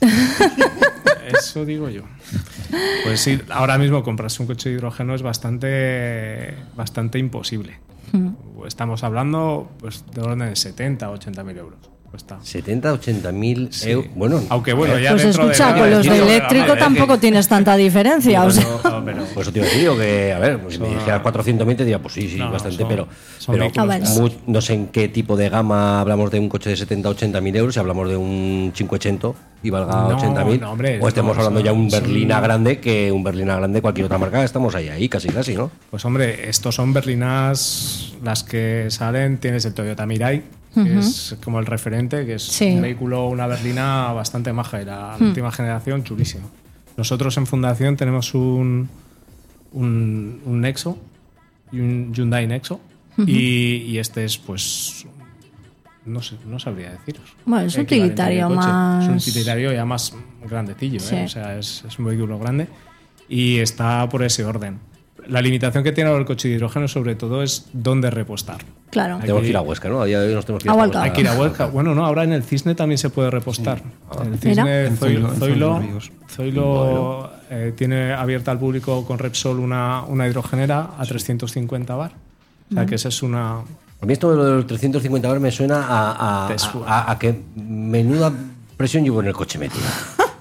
Eso digo yo. Pues sí, ahora mismo comprarse un coche de hidrógeno es bastante, bastante imposible. Estamos hablando pues, de orden de setenta, ochenta mil euros. Cuesta. setenta, ochenta mil Sí. euros. Bueno, Aunque bueno, ya Pues dentro escucha, de... con los Sí, de no, eléctrico vale, tampoco que- tienes tanta diferencia. O sea. No, pero- pues eso te iba a decir, digo que, a ver, pues si me Son- dijeras cuatrocientos mil te diría, pues sí, sí, No, bastante, son- pero, son pero vehículos Ah, vale. mu- no sé en qué tipo de gama hablamos de un coche de setenta, ochenta mil euros, si hablamos de un quinientos y valga No, ochenta mil, no, hombre, o estemos no, hablando son- ya un son- berlina grande, que un berlina grande cualquier otra marca, estamos ahí, ahí, casi, casi, ¿no? Pues hombre, estos son berlinas, las que salen, tienes el Toyota Mirai, que es como el referente, que es Sí. un vehículo, una berlina bastante maja, y la última generación, chulísimo. Nosotros en Fundación tenemos un, un, un Nexo, y un Hyundai Nexo, y, y este es pues... No sé, no sabría deciros. Bueno, es un Equivalente utilitario de coche. más- Es un utilitario ya más grandecillo, Sí. ¿eh? O sea, es, es un vehículo grande y está por ese orden. La limitación que tiene ahora el coche de hidrógeno, sobre todo, es dónde repostar. Claro. Tenemos que ir a Huesca, ¿no? A día de hoy nos tenemos que ir A hasta Hualca. Hay que ir a Huelva. Bueno, no, ahora en el Cisne también se puede repostar. En el Mira. Cisne, En Zoilo, Zoilo, en Zoilo, Zoilo Ríos. Zoilo, eh, tiene abierta al público con Repsol una, una hidrogenera a trescientos cincuenta bar. O sea, que esa es una... A mí esto de los trescientos cincuenta bar me suena a, a, Te suena. a- a que menuda presión llevo en el coche metido.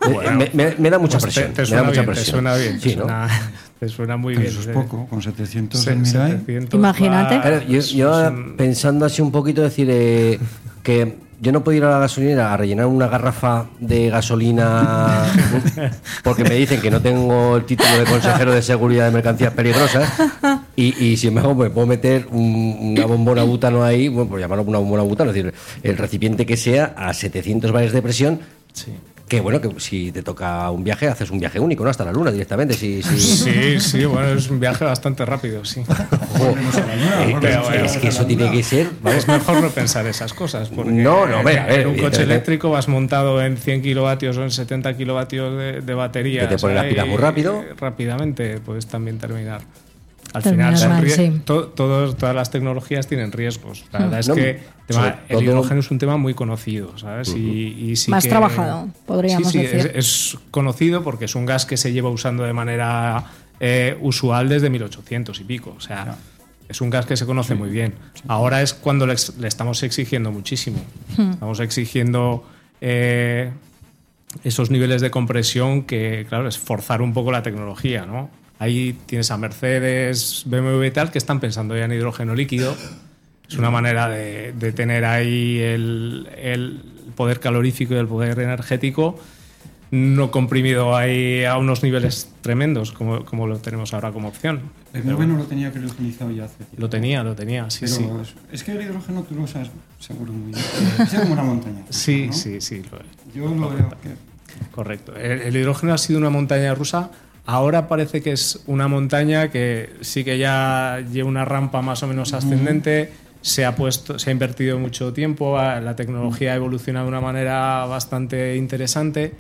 Bueno, me, me- me da mucha pues te- presión. Te, me da suena mucha bien, te presión. suena bien. Sí, te, ¿no? suena, te suena muy Pero bien. eso es eh. poco, con setecientos Se- en Mirai. setecientos Imagínate. va- Claro, yo, es- yo es un- pensando así un poquito, decir eh, que yo no puedo ir a la gasolinera a rellenar una garrafa de gasolina porque me dicen que no tengo el título de consejero de seguridad de mercancías peligrosas y, y sin embargo me puedo meter un- una bombona butano ahí, bueno, por llamarlo una bombona butano, es decir, el recipiente que sea a setecientos bares de presión. Sí. Que bueno, que si te toca un viaje, haces un viaje único, ¿no? Hasta la luna directamente. Si, si... Sí, sí, bueno, es un viaje bastante rápido, sí. Oh, eh, Pero, bueno, es que eso tiene que ser. vamos, Es mejor no pensar esas cosas. Porque No, no, hombre, a ver, en un coche evidentemente. eléctrico vas montado en cien kilovatios o en setenta kilovatios de, de batería. Que te pone las pilas muy rápido. Rápidamente puedes también terminar. Al Terminar final, son mal, rie- sí. to- todos, todas las tecnologías tienen riesgos. La verdad es No, que el tema- sobre el todo- hidrógeno es un tema muy conocido, ¿sabes? y, y sí Más que- trabajado, podríamos sí, sí, decir. Es, es conocido porque es un gas que se lleva usando de manera eh, usual desde mil ochocientos y pico. O sea, es un gas que se conoce muy bien. Ahora es cuando le, ex- le estamos exigiendo muchísimo. Estamos exigiendo eh, esos niveles de compresión que, claro, es forzar un poco la tecnología, ¿no? Ahí tienes a Mercedes, B M W y tal, que están pensando ya en hidrógeno líquido. Es una manera de, de tener ahí el, el poder calorífico y el poder energético no comprimido ahí a unos niveles tremendos, como, como lo tenemos ahora como opción. El B M W no lo tenía criogenizado ya hace tiempo. Lo tenía, lo tenía, sí, Pero sí. es, es que el hidrógeno tú lo sabes seguro muy bien. Es como una montaña. Sí, ¿no? sí, sí. Lo, Yo lo veo que... correcto. El, el hidrógeno ha sido una montaña rusa. Ahora parece que es una montaña que sí que ya lleva una rampa más o menos ascendente. Se ha puesto, se ha invertido mucho tiempo. La tecnología ha evolucionado de una manera bastante interesante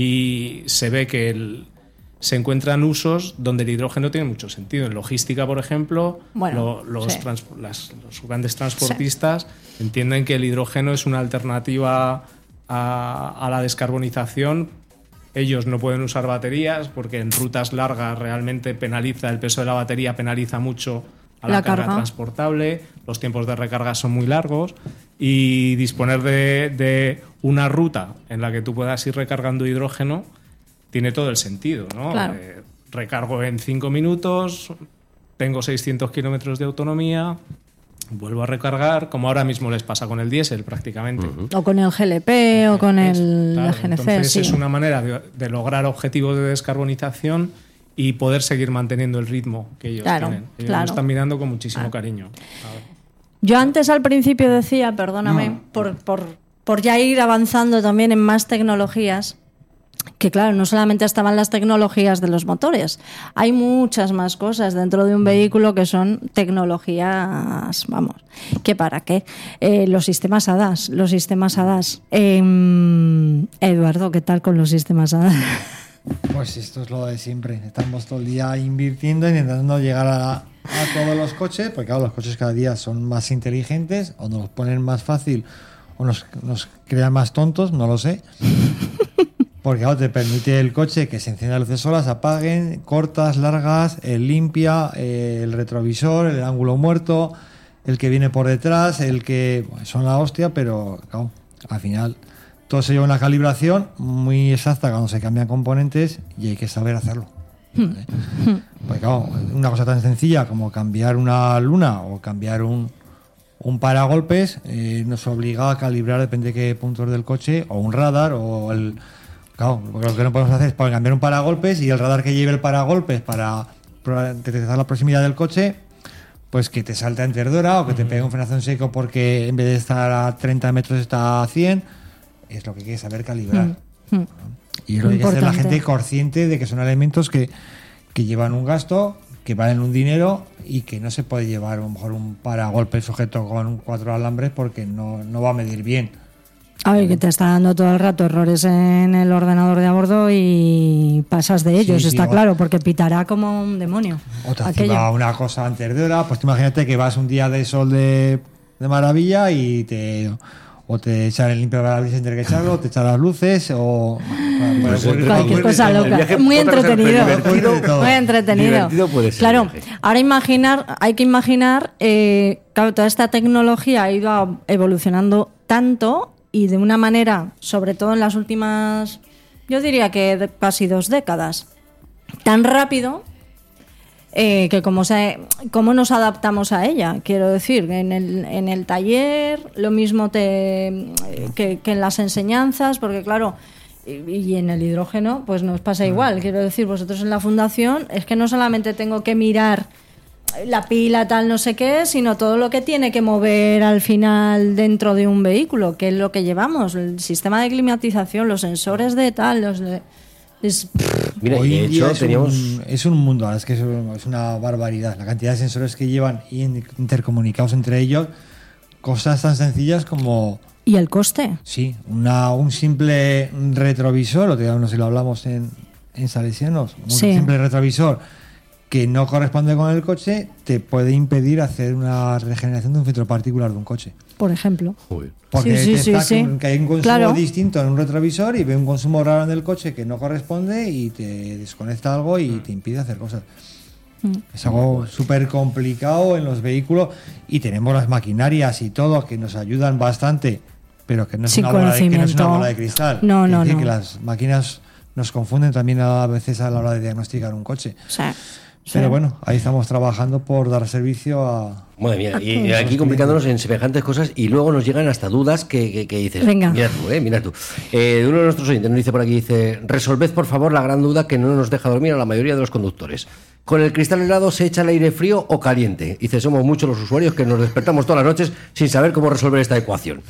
y se ve que el, se encuentran usos donde el hidrógeno tiene mucho sentido. En logística, por ejemplo, Bueno, lo- los, sí. trans- las- los grandes transportistas entienden que el hidrógeno es una alternativa a, a la descarbonización. Ellos no pueden usar baterías porque en rutas largas realmente penaliza, el peso de la batería penaliza mucho a la, La carga, carga. transportable, los tiempos de recarga son muy largos y disponer de, de una ruta en la que tú puedas ir recargando hidrógeno tiene todo el sentido, ¿no? Claro. Eh, recargo en cinco minutos, tengo seiscientos kilómetros de autonomía, vuelvo a recargar, como ahora mismo les pasa con el diésel prácticamente. O con el G L P o con Es- el claro, G N C, entonces sí. es una manera de, de lograr objetivos de descarbonización y poder seguir manteniendo el ritmo que ellos Claro, tienen. Ellos claro. lo están mirando con muchísimo cariño. A ver. Yo antes al principio decía, perdóname, No. por, por, por ya ir avanzando también en más tecnologías, que claro, no solamente estaban las tecnologías de los motores, hay muchas más cosas dentro de un vehículo que son tecnologías, vamos, ¿qué para qué? Eh, los sistemas A D A S, los sistemas A D A S. Eh, Eduardo, ¿qué tal con los sistemas A D A S? Pues esto es lo de siempre. Estamos todo el día invirtiendo, intentando llegar a, a todos los coches, porque claro, los coches cada día son más inteligentes, o nos los ponen más fácil, o nos, nos crean más tontos, no lo sé. Porque claro, te permite el coche que se encienda luces solas, apaguen, cortas, largas, el limpia, eh, el retrovisor, el ángulo muerto, el que viene por detrás, el que bueno, son la hostia, pero claro, al final todo se lleva una calibración muy exacta cuando se cambian componentes y hay que saber hacerlo. ¿Vale? Porque claro, una cosa tan sencilla como cambiar una luna o cambiar un, un paragolpes eh, nos obliga a calibrar, depende de qué puntos del coche, o un radar, o el... Claro, lo que no podemos hacer es poner- cambiar un paragolpes y el radar que lleve el paragolpes para para detectar la proximidad del coche, pues que te salte antes de hora o que te pegue un frenazo en seco porque en vez de estar a treinta metros está a cien. Es lo que hay que saber calibrar. Mm. Y es lo que hay que hacer la Importante. gente consciente de que son elementos que, que llevan un gasto, que valen un dinero y que no se puede llevar a lo mejor un paragolpe sujeto con un cuatro alambres porque no, no va a medir bien. A ver, que te está dando todo el rato errores en el ordenador de a bordo y pasas de ellos, Sí, sí, está o- claro, porque pitará como un demonio. O te Aquello. activa una cosa antes de hora, pues tú imagínate que vas un día de sol de, de maravilla y te... O te echan el limpio parabrisas sin tener que echarlo, o te echan las luces, o... Pues, puede ocurrir- Cualquier puede cosa ser, el loca. viaje- Muy otra cosa entretenido. divertido, Muy entretenido. divertido puede ser Claro, el viaje. ahora imaginar, hay que imaginar, eh, claro, toda esta tecnología ha ido a- evolucionando tanto y de una manera, sobre todo en las últimas, Yo diría que de- casi dos décadas. Tan rápido eh, que como, se, cómo nos adaptamos a ella. Quiero decir, en el, en el taller lo mismo te, que, que en las enseñanzas, porque claro, y, y en el hidrógeno pues nos pasa igual. Quiero decir, vosotros en la fundación es que no solamente tengo que mirar la pila tal no sé qué, sino todo lo que tiene que mover al final dentro de un vehículo, que es lo que llevamos, el sistema de climatización, los sensores de tal, los de... Es, Mira, Hoy y de en día hecho es, teníamos... un, es un mundo, es que es, es una barbaridad. La cantidad de sensores que llevan y intercomunicados entre ellos, cosas tan sencillas como, ¿y el coste? sí, una, un simple retrovisor, o te- no sé si lo hablamos en, en Salesianos, un Sí. simple retrovisor que no corresponde con el coche, te puede impedir hacer una regeneración de un filtro particular de un coche. Por ejemplo. Joder. Porque Sí, sí, te sí, está- sí. que hay un consumo Claro. distinto en un retrovisor y ve un consumo raro en el coche que no corresponde y te desconecta algo y te impide hacer cosas. Mm. Es algo súper complicado en los vehículos y tenemos las maquinarias y todo que nos ayudan bastante, pero que no es, Sin una bola, de, que no es una conocimiento. bola de cristal. No, Es no, decir, no. que las máquinas nos confunden también a veces a la hora de diagnosticar un coche. O sea, Pero sí. bueno, ahí estamos trabajando por dar servicio a... Madre mía, y, y aquí complicándonos en semejantes cosas y luego nos llegan hasta dudas que, que, que dices, Venga. mira tú, eh, mira tú. Eh, uno de nuestros oyentes nos dice por aquí, dice, resolved por favor la gran duda que no nos deja dormir a la mayoría de los conductores. ¿Con el cristal helado se echa el aire frío o caliente? Dice, somos muchos los usuarios que nos despertamos todas las noches sin saber cómo resolver esta ecuación.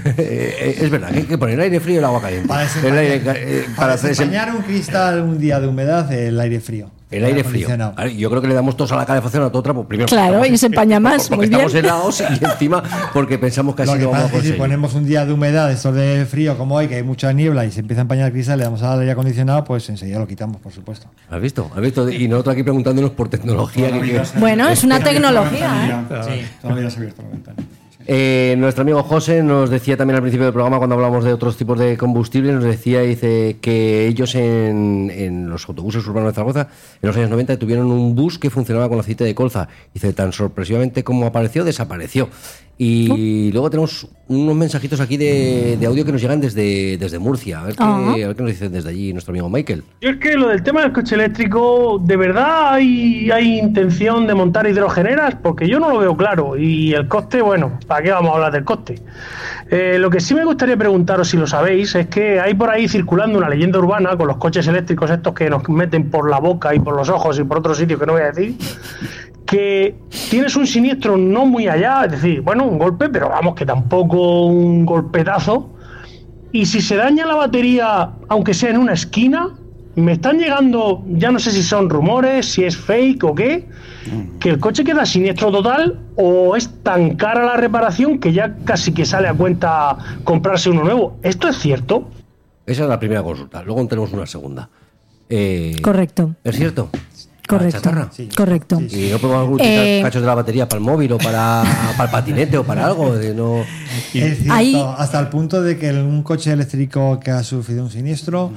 Eh, es verdad, que hay que poner el aire frío y el agua caliente. Para el desempañar, aire, ca- eh, para para hacer ese- desempañar un cristal un día de humedad, el aire frío. el aire frío. acondicionado. Vale, yo creo que le damos todos a la calefacción a todo trapo. Primero, Claro, porque y se empaña más, Porque muy estamos bien. helados y encima porque pensamos que Lo así que lo pasa vamos es a que si conseguir. ponemos un día de humedad, estos de frío como hoy, que hay mucha niebla y se empieza a empañar el cristal, le damos al aire acondicionado, pues enseguida lo quitamos, por supuesto. ¿Has visto? ¿Has visto? Y nosotros aquí preguntándonos por tecnología. Toda la que- vida que- se ha Bueno, abierto es una la tecnología, ventanilla. ¿eh? Toda la vida se ha abierto la ventana. Eh, nuestro amigo José nos decía también al principio del programa, cuando hablamos de otros tipos de combustible, nos decía, dice, que ellos en, en los autobuses urbanos de Zaragoza, en los años noventa, tuvieron un bus que funcionaba con aceite de colza. Dice, tan sorpresivamente como apareció, desapareció. Y luego tenemos unos mensajitos aquí de, de audio que nos llegan desde, desde Murcia. A ver, qué, Ah. a ver qué nos dice desde allí nuestro amigo Michael. Yo es que lo del tema del coche eléctrico, ¿de verdad hay, hay intención de montar hidrogeneras? Porque yo no lo veo claro. Y el coste, bueno, ¿para qué vamos a hablar del coste? Eh, lo que sí me gustaría preguntaros, si lo sabéis, es que hay por ahí circulando una leyenda urbana con los coches eléctricos estos que nos meten por la boca y por los ojos y por otros sitios que no voy a decir, que tienes un siniestro no muy allá, es decir, bueno, un golpe, pero vamos, que tampoco un golpetazo. Y si se daña la batería, aunque sea en una esquina, me están llegando, ya no sé si son rumores, si es fake o qué, que el coche queda siniestro total o es tan cara la reparación que ya casi que sale a cuenta comprarse uno nuevo. ¿Esto es cierto? Esa es la primera consulta. Luego tenemos una segunda. Eh, Correcto, ¿Es cierto? correcto, chatarra? Sí. correcto. Sí, Y no podemos utilizar Eh, cachos de la batería para el móvil o para, para el patinete o para algo. De no... Es cierto, Ahí- hasta el punto de que un coche eléctrico que ha sufrido un siniestro,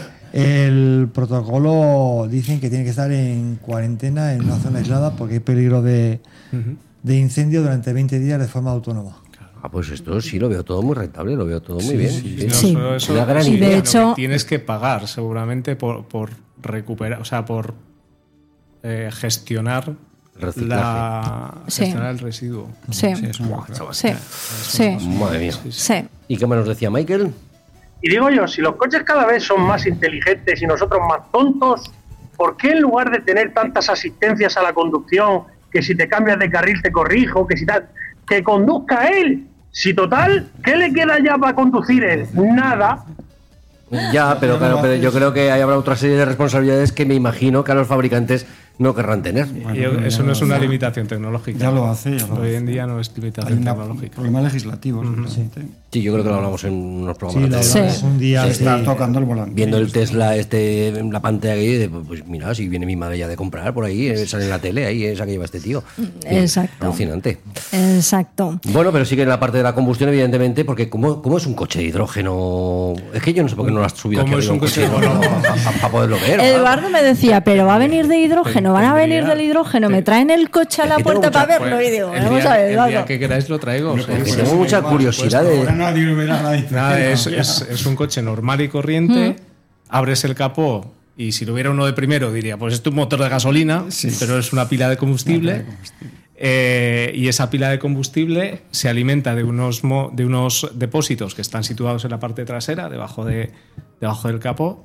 el protocolo dicen que tiene que estar en cuarentena en una zona aislada porque hay peligro de, de incendio durante veinte días de forma autónoma. Ah, pues esto sí lo veo todo muy rentable, lo veo todo muy bien. Y Sí. no Sí. solo eso, Una gran sino idea. De que hecho- tienes que pagar seguramente por, por recuperar, o sea, por eh, gestionar Reciclaje. la Sí. gestionar el residuo. Sí, Sí, es una locura. sí, sí, Madre mía. sí. ¿Y qué más nos decía Michael? Y digo yo, si los coches cada vez son más inteligentes y nosotros más tontos, ¿por qué en lugar de tener tantas asistencias a la conducción, que si te cambias de carril te corrijo, que si tal, que conduzca él? Si total, ¿qué le queda ya para conducir él? Nada. Ya, pero no claro, lo pero haces. yo creo que hay habrá otra serie de responsabilidades que me imagino que a los fabricantes no querrán tener. Y yo- eso no es una limitación tecnológica. Ya lo hace, ya lo Hoy hace. en día no es Hay limitación un tecnológica. problema legislativo. simplemente. Sí, yo creo que lo hablamos en unos Sí, programas. la de Sí. verdad es un día Se así. está tocando el volante. Viendo el Tesla este en la pantalla ahí, de, pues mira, si viene mi madre ya de comprar por ahí, eh, sale en la tele ahí, esa que lleva este tío. Exacto. Alucinante. Exacto. Bueno, pero sí que en la parte de la combustión, evidentemente, porque ¿cómo, cómo es un coche de hidrógeno? Es que yo no sé por qué no lo has subido ¿Cómo aquí es arriba, un coche de hidrógeno para poderlo ver. Eduardo me decía, pero va a venir de hidrógeno, van a venir del hidrógeno, me traen el coche a la Aquí tengo puerta mucha- para verlo y digo, el vamos día, a ver, el Eduardo. día que queráis lo traigo. o sea, Que pues, tengo mucha Igual, curiosidad pues, de... ahora nadie verá la diferencia. nada, es, es, es un coche normal y corriente abres el capó y si lo hubiera uno de primero diría, pues esto es un motor de gasolina, sí. pero es una pila de combustible. Una pila de combustible. Eh, y esa pila de combustible se alimenta de unos, mo- de unos depósitos que están situados en la parte trasera, debajo, de, debajo del capó,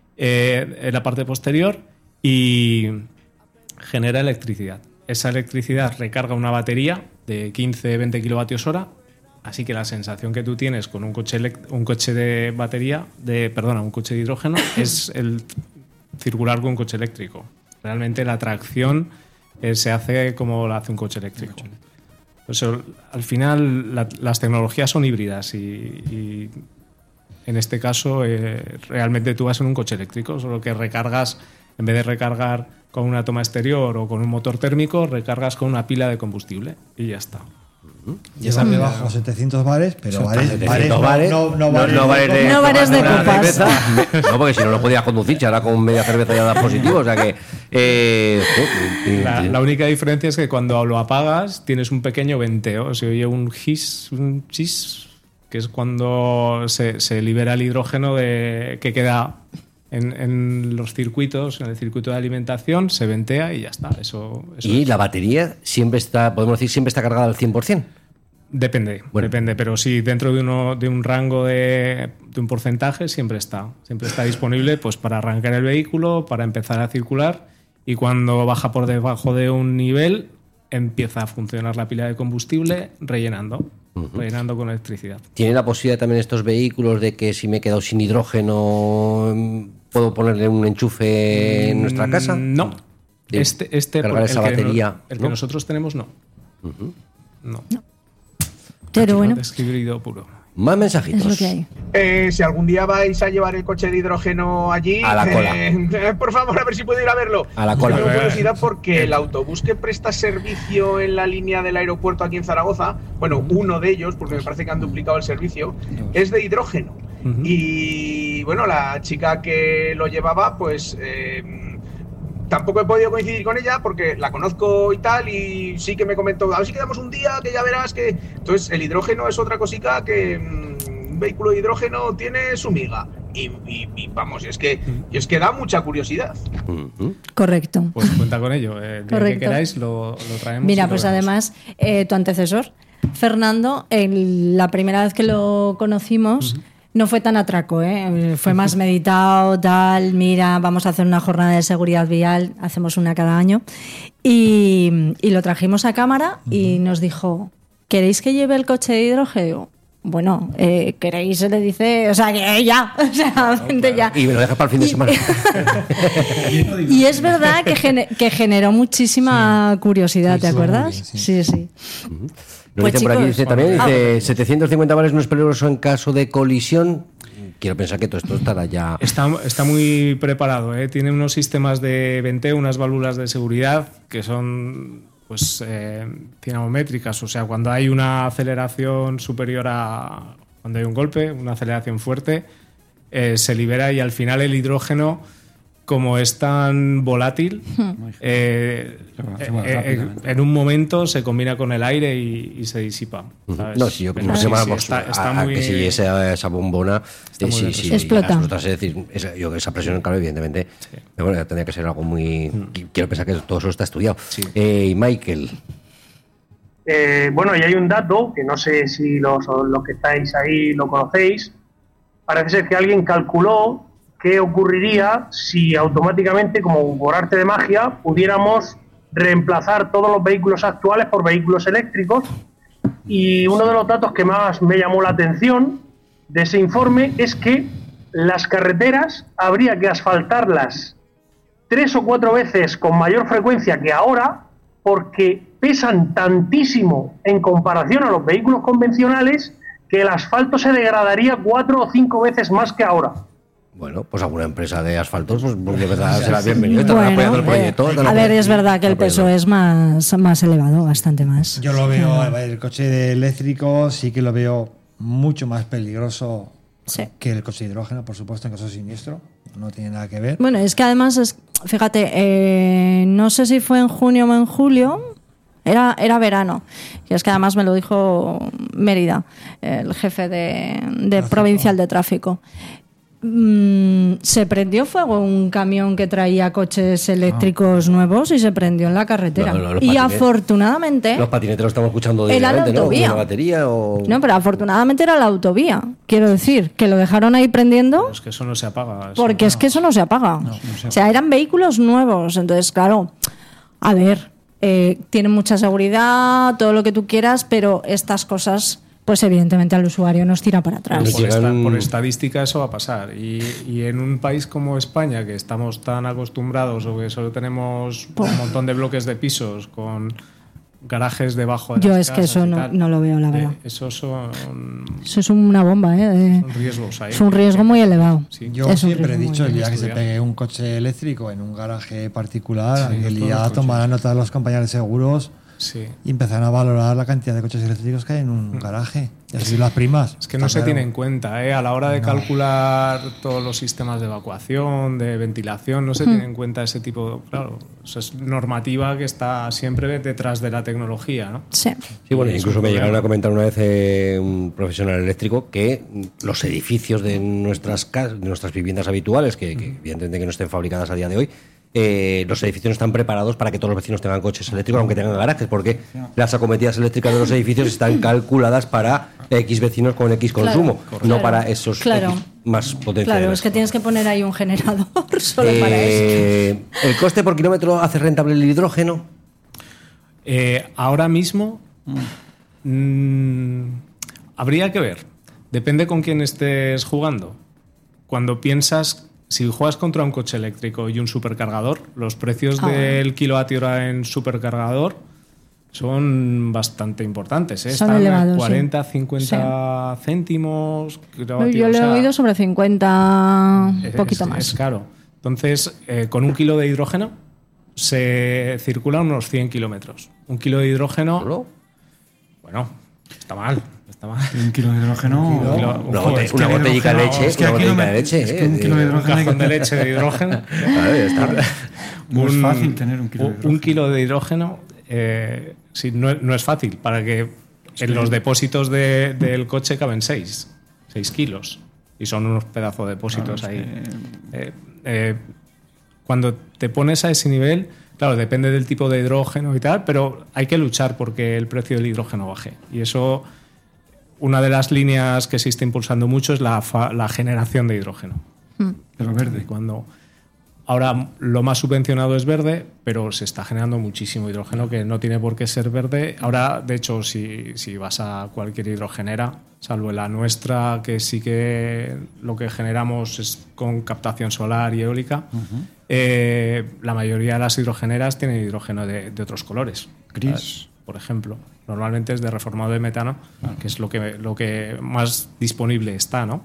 eh, en la parte posterior, y genera electricidad. Esa electricidad recarga una batería de quince a veinte kilovatios hora, así que la sensación que tú tienes con un coche, elect- un coche de batería, de, perdona, un coche de hidrógeno, es el circular con un coche eléctrico. Realmente la tracción eh, se hace como la hace un coche eléctrico. O sea, al final la, las tecnologías son híbridas y, y en este caso eh, realmente tú vas en un coche eléctrico, solo que recargas, en vez de recargar con una toma exterior o con un motor térmico, recargas con una pila de combustible y ya está. Y esa me bajo setecientos bares, pero bares, bares, no, bares, no, no, no bares, no bares de, no bares de una copas. cerveza. No, porque si no, no podías conducir, ahora con media cerveza ya da positivo. O sea que. Eh, la, la única diferencia es que cuando lo apagas tienes un pequeño venteo. Se oye un hiss, un chis, que es cuando se, se libera el hidrógeno de, que queda en, en los circuitos, en el circuito de alimentación, se ventea y ya está. Eso, eso y es. la batería siempre está, podemos decir, siempre está cargada al cien por ciento. Depende, bueno. depende, pero sí, dentro de, uno, de un rango de, de un porcentaje siempre está. Siempre está disponible pues, para arrancar el vehículo, para empezar a circular, y cuando baja por debajo de un nivel empieza a funcionar la pila de combustible rellenando, uh-huh. rellenando con electricidad. ¿Tiene la posibilidad también estos vehículos de que si me he quedado sin hidrógeno puedo ponerle un enchufe en nuestra casa? No. De este, este cargar el esa que batería. No, el que ¿no? nosotros tenemos no. Uh-huh. No. no. Pero bueno. Es híbrido puro. Más mensajitos. Es lo que hay. Eh, si algún día vais a llevar el coche de hidrógeno allí, a la cola. Eh, por favor, a ver si puedo ir a verlo. A la cola. Tengo curiosidad porque el autobús que presta servicio en la línea del aeropuerto aquí en Zaragoza, bueno, uno de ellos, porque me parece que han duplicado el servicio, es de hidrógeno. Uh-huh. Y bueno, la chica que lo llevaba, pues eh, tampoco he podido coincidir con ella porque la conozco y tal, y sí que me comentó, a ver si quedamos un día, que ya verás que... Entonces, el hidrógeno es otra cosica que mmm, un vehículo de hidrógeno tiene su miga. Y, y, y vamos, es que, y es que da mucha curiosidad. Uh-huh. Correcto. Pues cuenta con ello. El día Correcto. que queráis lo, lo traemos. Mira, pues además, eh, tu antecesor, Fernando, el, la primera vez que lo conocimos... Uh-huh. No fue tan atraco, ¿eh? Fue más meditado, tal, mira, vamos a hacer una jornada de seguridad vial, hacemos una cada año, y, y lo trajimos a cámara y nos dijo, ¿queréis que lleve el coche de hidrógeno? Bueno, eh, ¿queréis? Le dice, o sea, que ya, o sea, no, claro. ya. Y me lo dejas para el fin de semana. Y es verdad que, gener, que generó muchísima sí. curiosidad, sí, ¿te acuerdas? Bien, sí, sí. sí. Uh-huh. Nos pues dicen chicos, por aquí, dice, también dice, ah, setecientos cincuenta bares no es peligroso en caso de colisión. Quiero pensar que todo esto estará ya... Está, está muy preparado, ¿eh? Tiene unos sistemas de venteo, unas válvulas de seguridad que son pues eh, dinamométricas. O sea, cuando hay una aceleración superior a... Cuando hay un golpe, una aceleración fuerte, eh, se libera y al final el hidrógeno, como es tan volátil, eh, eh, eh, en un momento se combina con el aire y, y se disipa. ¿sabes? No, sí, yo creo que sí, se sí, está, está a, muy, a que si esa, esa bombona eh, sí, sí, explota. Explota, es decir, esa, yo que esa presión, claro, evidentemente, sí. pero bueno, tendría que ser algo muy... Mm. Quiero pensar que todo eso está estudiado. Sí. Eh, Michael. Eh, bueno, y hay un dato que no sé si los, los que estáis ahí lo conocéis. Parece ser que alguien calculó qué ocurriría si automáticamente, como por arte de magia, pudiéramos reemplazar todos los vehículos actuales por vehículos eléctricos. Y uno de los datos que más me llamó la atención de ese informe es que las carreteras habría que asfaltarlas tres o cuatro veces con mayor frecuencia que ahora, porque pesan tantísimo en comparación a los vehículos convencionales que el asfalto se degradaría cuatro o cinco veces más que ahora. Bueno, pues alguna empresa de asfaltos, pues de verdad será bienvenida. Bueno, apoyando el proyecto. Eh, a ver, es verdad que el peso es más, más elevado, bastante más. Yo lo veo, el coche de eléctrico sí que lo veo mucho más peligroso sí. que el coche de hidrógeno, por supuesto, en caso siniestro. No tiene nada que ver. Bueno, es que además, es, fíjate, eh, no sé si fue en junio o en julio, era, era verano. Y es que además me lo dijo Mérida, el jefe de, de provincial de tráfico. mmm, se prendió fuego un camión que traía coches eléctricos nuevos y se prendió en la carretera. No, no, los y patines- afortunadamente... Los patinetes los estamos escuchando Era la directamente, ¿no? autovía. ¿Una batería o...? No, pero afortunadamente era la autovía. Quiero decir, que lo dejaron ahí prendiendo... Pero es que eso no se apaga. eso Porque no. es que eso no se apaga. O sea, eran vehículos nuevos. Entonces, claro, a ver, eh, tienen mucha seguridad, todo lo que tú quieras, pero estas cosas, pues evidentemente al usuario nos tira para atrás. Nos Por, llegan- esta- por estadística eso va a pasar. Y, y en un país como España, que estamos tan acostumbrados o que solo tenemos un montón de bloques de pisos con garajes debajo de Yo las es que casas eso y no, tal, no lo veo, la verdad. eh, esos son, Eso es una bomba, ¿eh? De- son riesgos ahí. es un riesgo muy elevado. Sí. Yo Es un siempre he riesgo dicho, muy el día que se estudiado. pegue un coche eléctrico en un garaje particular, Sí, aquel todos día los tomarán nota de las compañías de seguros Sí. y empezarán a valorar la cantidad de coches eléctricos que hay en un garaje. Y así las primas. Es que no se Está tiene claro. en cuenta, ¿eh? A la hora de calcular todos los sistemas de evacuación, de ventilación, no se tiene en cuenta ese tipo, claro, eso es normativa que está siempre detrás de la tecnología, ¿no? Sí. Sí, bueno, Y es incluso un me llegaron problema. a comentar una vez eh, un profesional eléctrico que los edificios de nuestras casas, de nuestras viviendas habituales, que, que evidentemente que no estén fabricadas a día de hoy, eh, los edificios no están preparados para que todos los vecinos tengan coches eléctricos, aunque tengan garajes, porque las acometidas eléctricas de los edificios están calculadas para X vecinos con X consumo, Claro, no claro, para esos claro. X más potencia. Claro, de es que las- tienes que poner ahí un generador solo para eso. Eh, ¿El coste por kilómetro hace rentable el hidrógeno? Eh, ahora mismo mm, habría que ver, depende con quién estés jugando. Cuando piensas, si juegas contra un coche eléctrico y un supercargador, los precios Ah. del kilovatio hora en supercargador son bastante importantes, ¿eh? Son Están elevados, en sí. cuarenta, cincuenta céntimos. kilovatio, Yo o lo he sea, oído sobre cincuenta, un es- poquito es- más. Es caro. Entonces, eh, con un kilo de hidrógeno se circula unos cien kilómetros. Un kilo de hidrógeno, ¿Solo? bueno, está mal, está mal. Un kilo de hidrógeno. Un kilo- Joder, una bote- es que una el botellica de hidrógeno- leche, es que una aquí no botellica me- de leche, es que un eh, kilo de de- Un hidrógeno hay que cajón de tener- leche de hidrógeno. Claro, ya está. No es Un- fácil tener un kilo de un- hidrógeno. Un kilo de hidrógeno, eh, sí, no, no es fácil, para que en los depósitos de- del coche caben seis, seis kilos. Y son unos pedazos de depósitos Claro, es ahí. Eh, eh, cuando te pones a ese nivel, claro, depende del tipo de hidrógeno y tal, pero hay que luchar porque el precio del hidrógeno baje. Y eso, una de las líneas que se está impulsando mucho es la, fa- la generación de hidrógeno. Pero verde. Cuando ahora lo más subvencionado es verde, pero se está generando muchísimo hidrógeno que no tiene por qué ser verde. Ahora, de hecho, si, si vas a cualquier hidrogenera, salvo la nuestra, que sí que lo que generamos es con captación solar y eólica, eh, la mayoría de las hidrogeneras tienen hidrógeno de, de otros colores. Gris. ¿Sabes? Por ejemplo. Normalmente es de reformado de metano, que es lo que, lo que más disponible está, ¿no?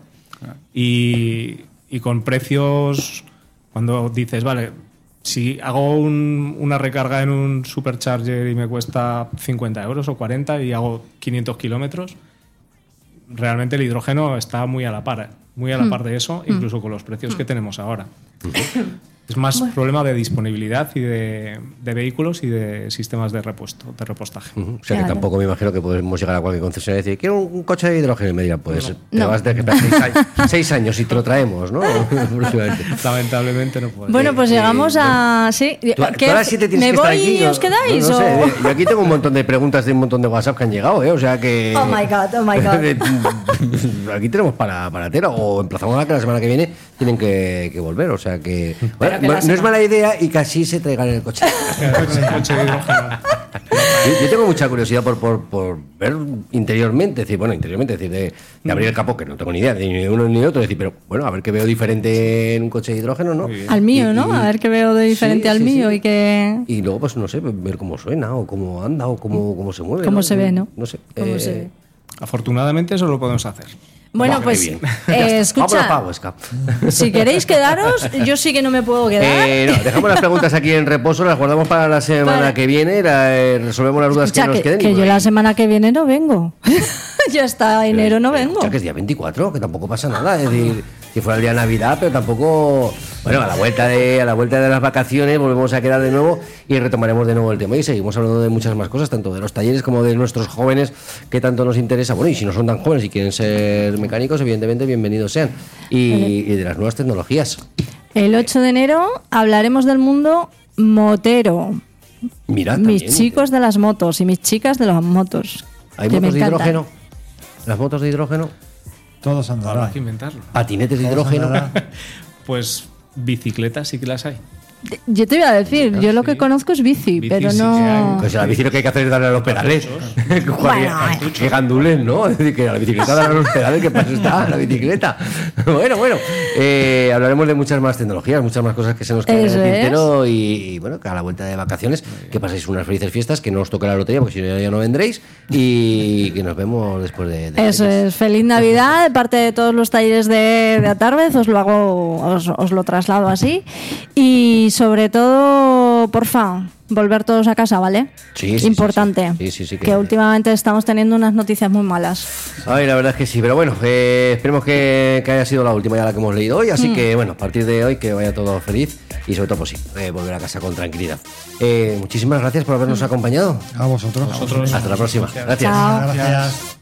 Y, y con precios, cuando dices, vale, si hago un- una recarga en un supercharger y me cuesta cincuenta euros o cuarenta y hago quinientos kilómetros, realmente el hidrógeno está muy a la par, ¿eh? muy a la par de eso, incluso con los precios que tenemos ahora. Es más problema de disponibilidad y de, de vehículos y de sistemas de repuesto, de repostaje. Ujú. O sea que Claro. tampoco me imagino que podemos llegar a cualquier concesionaria y decir, quiero un coche de hidrógeno. Y me dirán, pues te No. vas a tener que esperar seis años, seis años y te lo traemos, ¿no? Próximamente. Lamentablemente no puedo. Bueno, pues Eh, llegamos a... Sí. Tú, ¿Qué? tú a las siete tienes ¿Me que estar voy aquí. y os quedáis? No, no o- sé, yo aquí tengo un montón de preguntas de un montón de WhatsApp que han llegado, ¿eh? O sea que... Oh my God, oh my God. Aquí tenemos para, para tela, o emplazamos a que la semana que viene tienen que, que volver, o sea que... Bueno, que la no es semana- mala idea y casi se traigan el coche. El coche de hidrógeno. Yo, yo tengo mucha curiosidad por, por, por ver interiormente, es decir, bueno, interiormente, es decir, de, de abrir el capó, que no tengo ni idea de ni uno ni otro, decir, pero bueno, a ver qué veo diferente en un coche de hidrógeno, ¿no? Muy bien. Al mío, Y- ¿no? y- A ver qué veo de diferente Sí, al sí, mío sí. y que... Y luego, pues no sé, ver cómo suena, o cómo anda, o cómo, cómo se mueve. Cómo ¿no? se ve, ¿no? No sé. Cómo eh, se ve. Afortunadamente eso lo podemos hacer. Bueno, Buah, pues qué bien. eh, Ya está. escucha, Vámonos pa' Huesca. si queréis quedaros, yo sí que no me puedo quedar. Eh, no, dejamos las preguntas aquí en reposo, las guardamos para la semana Para- que viene, la, eh, resolvemos las dudas Escucha, que nos que, queden. que y yo por la ahí. semana que viene no vengo. Ya hasta enero no Pero, vengo. escucha, que es día veinticuatro, que tampoco pasa nada. Es decir, si fuera el día de Navidad, pero tampoco. Bueno, a la vuelta de a la vuelta de las vacaciones volvemos a quedar de nuevo y retomaremos de nuevo el tema y seguimos hablando de muchas más cosas, tanto de los talleres como de nuestros jóvenes que tanto nos interesa. Bueno, y si no son tan jóvenes y quieren ser mecánicos, evidentemente bienvenidos sean. Y, y de las nuevas tecnologías. El ocho de enero hablaremos del mundo motero. Mirad, mis también, chicos de las motos y mis chicas de las motos. ¿Hay que motos me de encantan. hidrógeno? ¿Las motos de hidrógeno? Todos Habrá andarán. que inventarlo. ¿Patinetes de Todos hidrógeno? andarán. Pues bicicletas sí que las hay. Yo te iba a decir, yo lo que Sí. conozco es bici, Bici pero sí que no. hay. Pues a la bici lo que hay que hacer es darle a los pedales. Bueno, Que gandules, ¿no? Es decir, que a la bicicleta darle a los pedales, ¿qué pasa está? La bicicleta. Bueno, bueno. Eh, hablaremos de muchas más tecnologías, muchas más cosas que se nos quedan en Eso el es. tintero. Y, y bueno, que a la vuelta de vacaciones, que paséis unas felices fiestas, que no os toque la lotería, porque si no ya no vendréis. Y que nos vemos después de. de Eso Reyes. es, feliz Navidad de parte de todos los talleres de, de Atarbez, os lo hago, os, os lo traslado así. Y sobre todo, porfa, volver todos a casa, ¿vale? Sí, sí, Importante. sí, sí. Sí, sí, que- que últimamente estamos teniendo unas noticias muy malas. Ay, la verdad es que sí, pero bueno, eh, esperemos que, que haya sido la última ya la que hemos leído hoy, así Mm. que bueno, a partir de hoy que vaya todo feliz y sobre todo pues sí, eh, volver a casa con tranquilidad. Eh, muchísimas gracias por habernos acompañado. A vosotros. Nosotros. Hasta la próxima. Gracias. Chao. Gracias.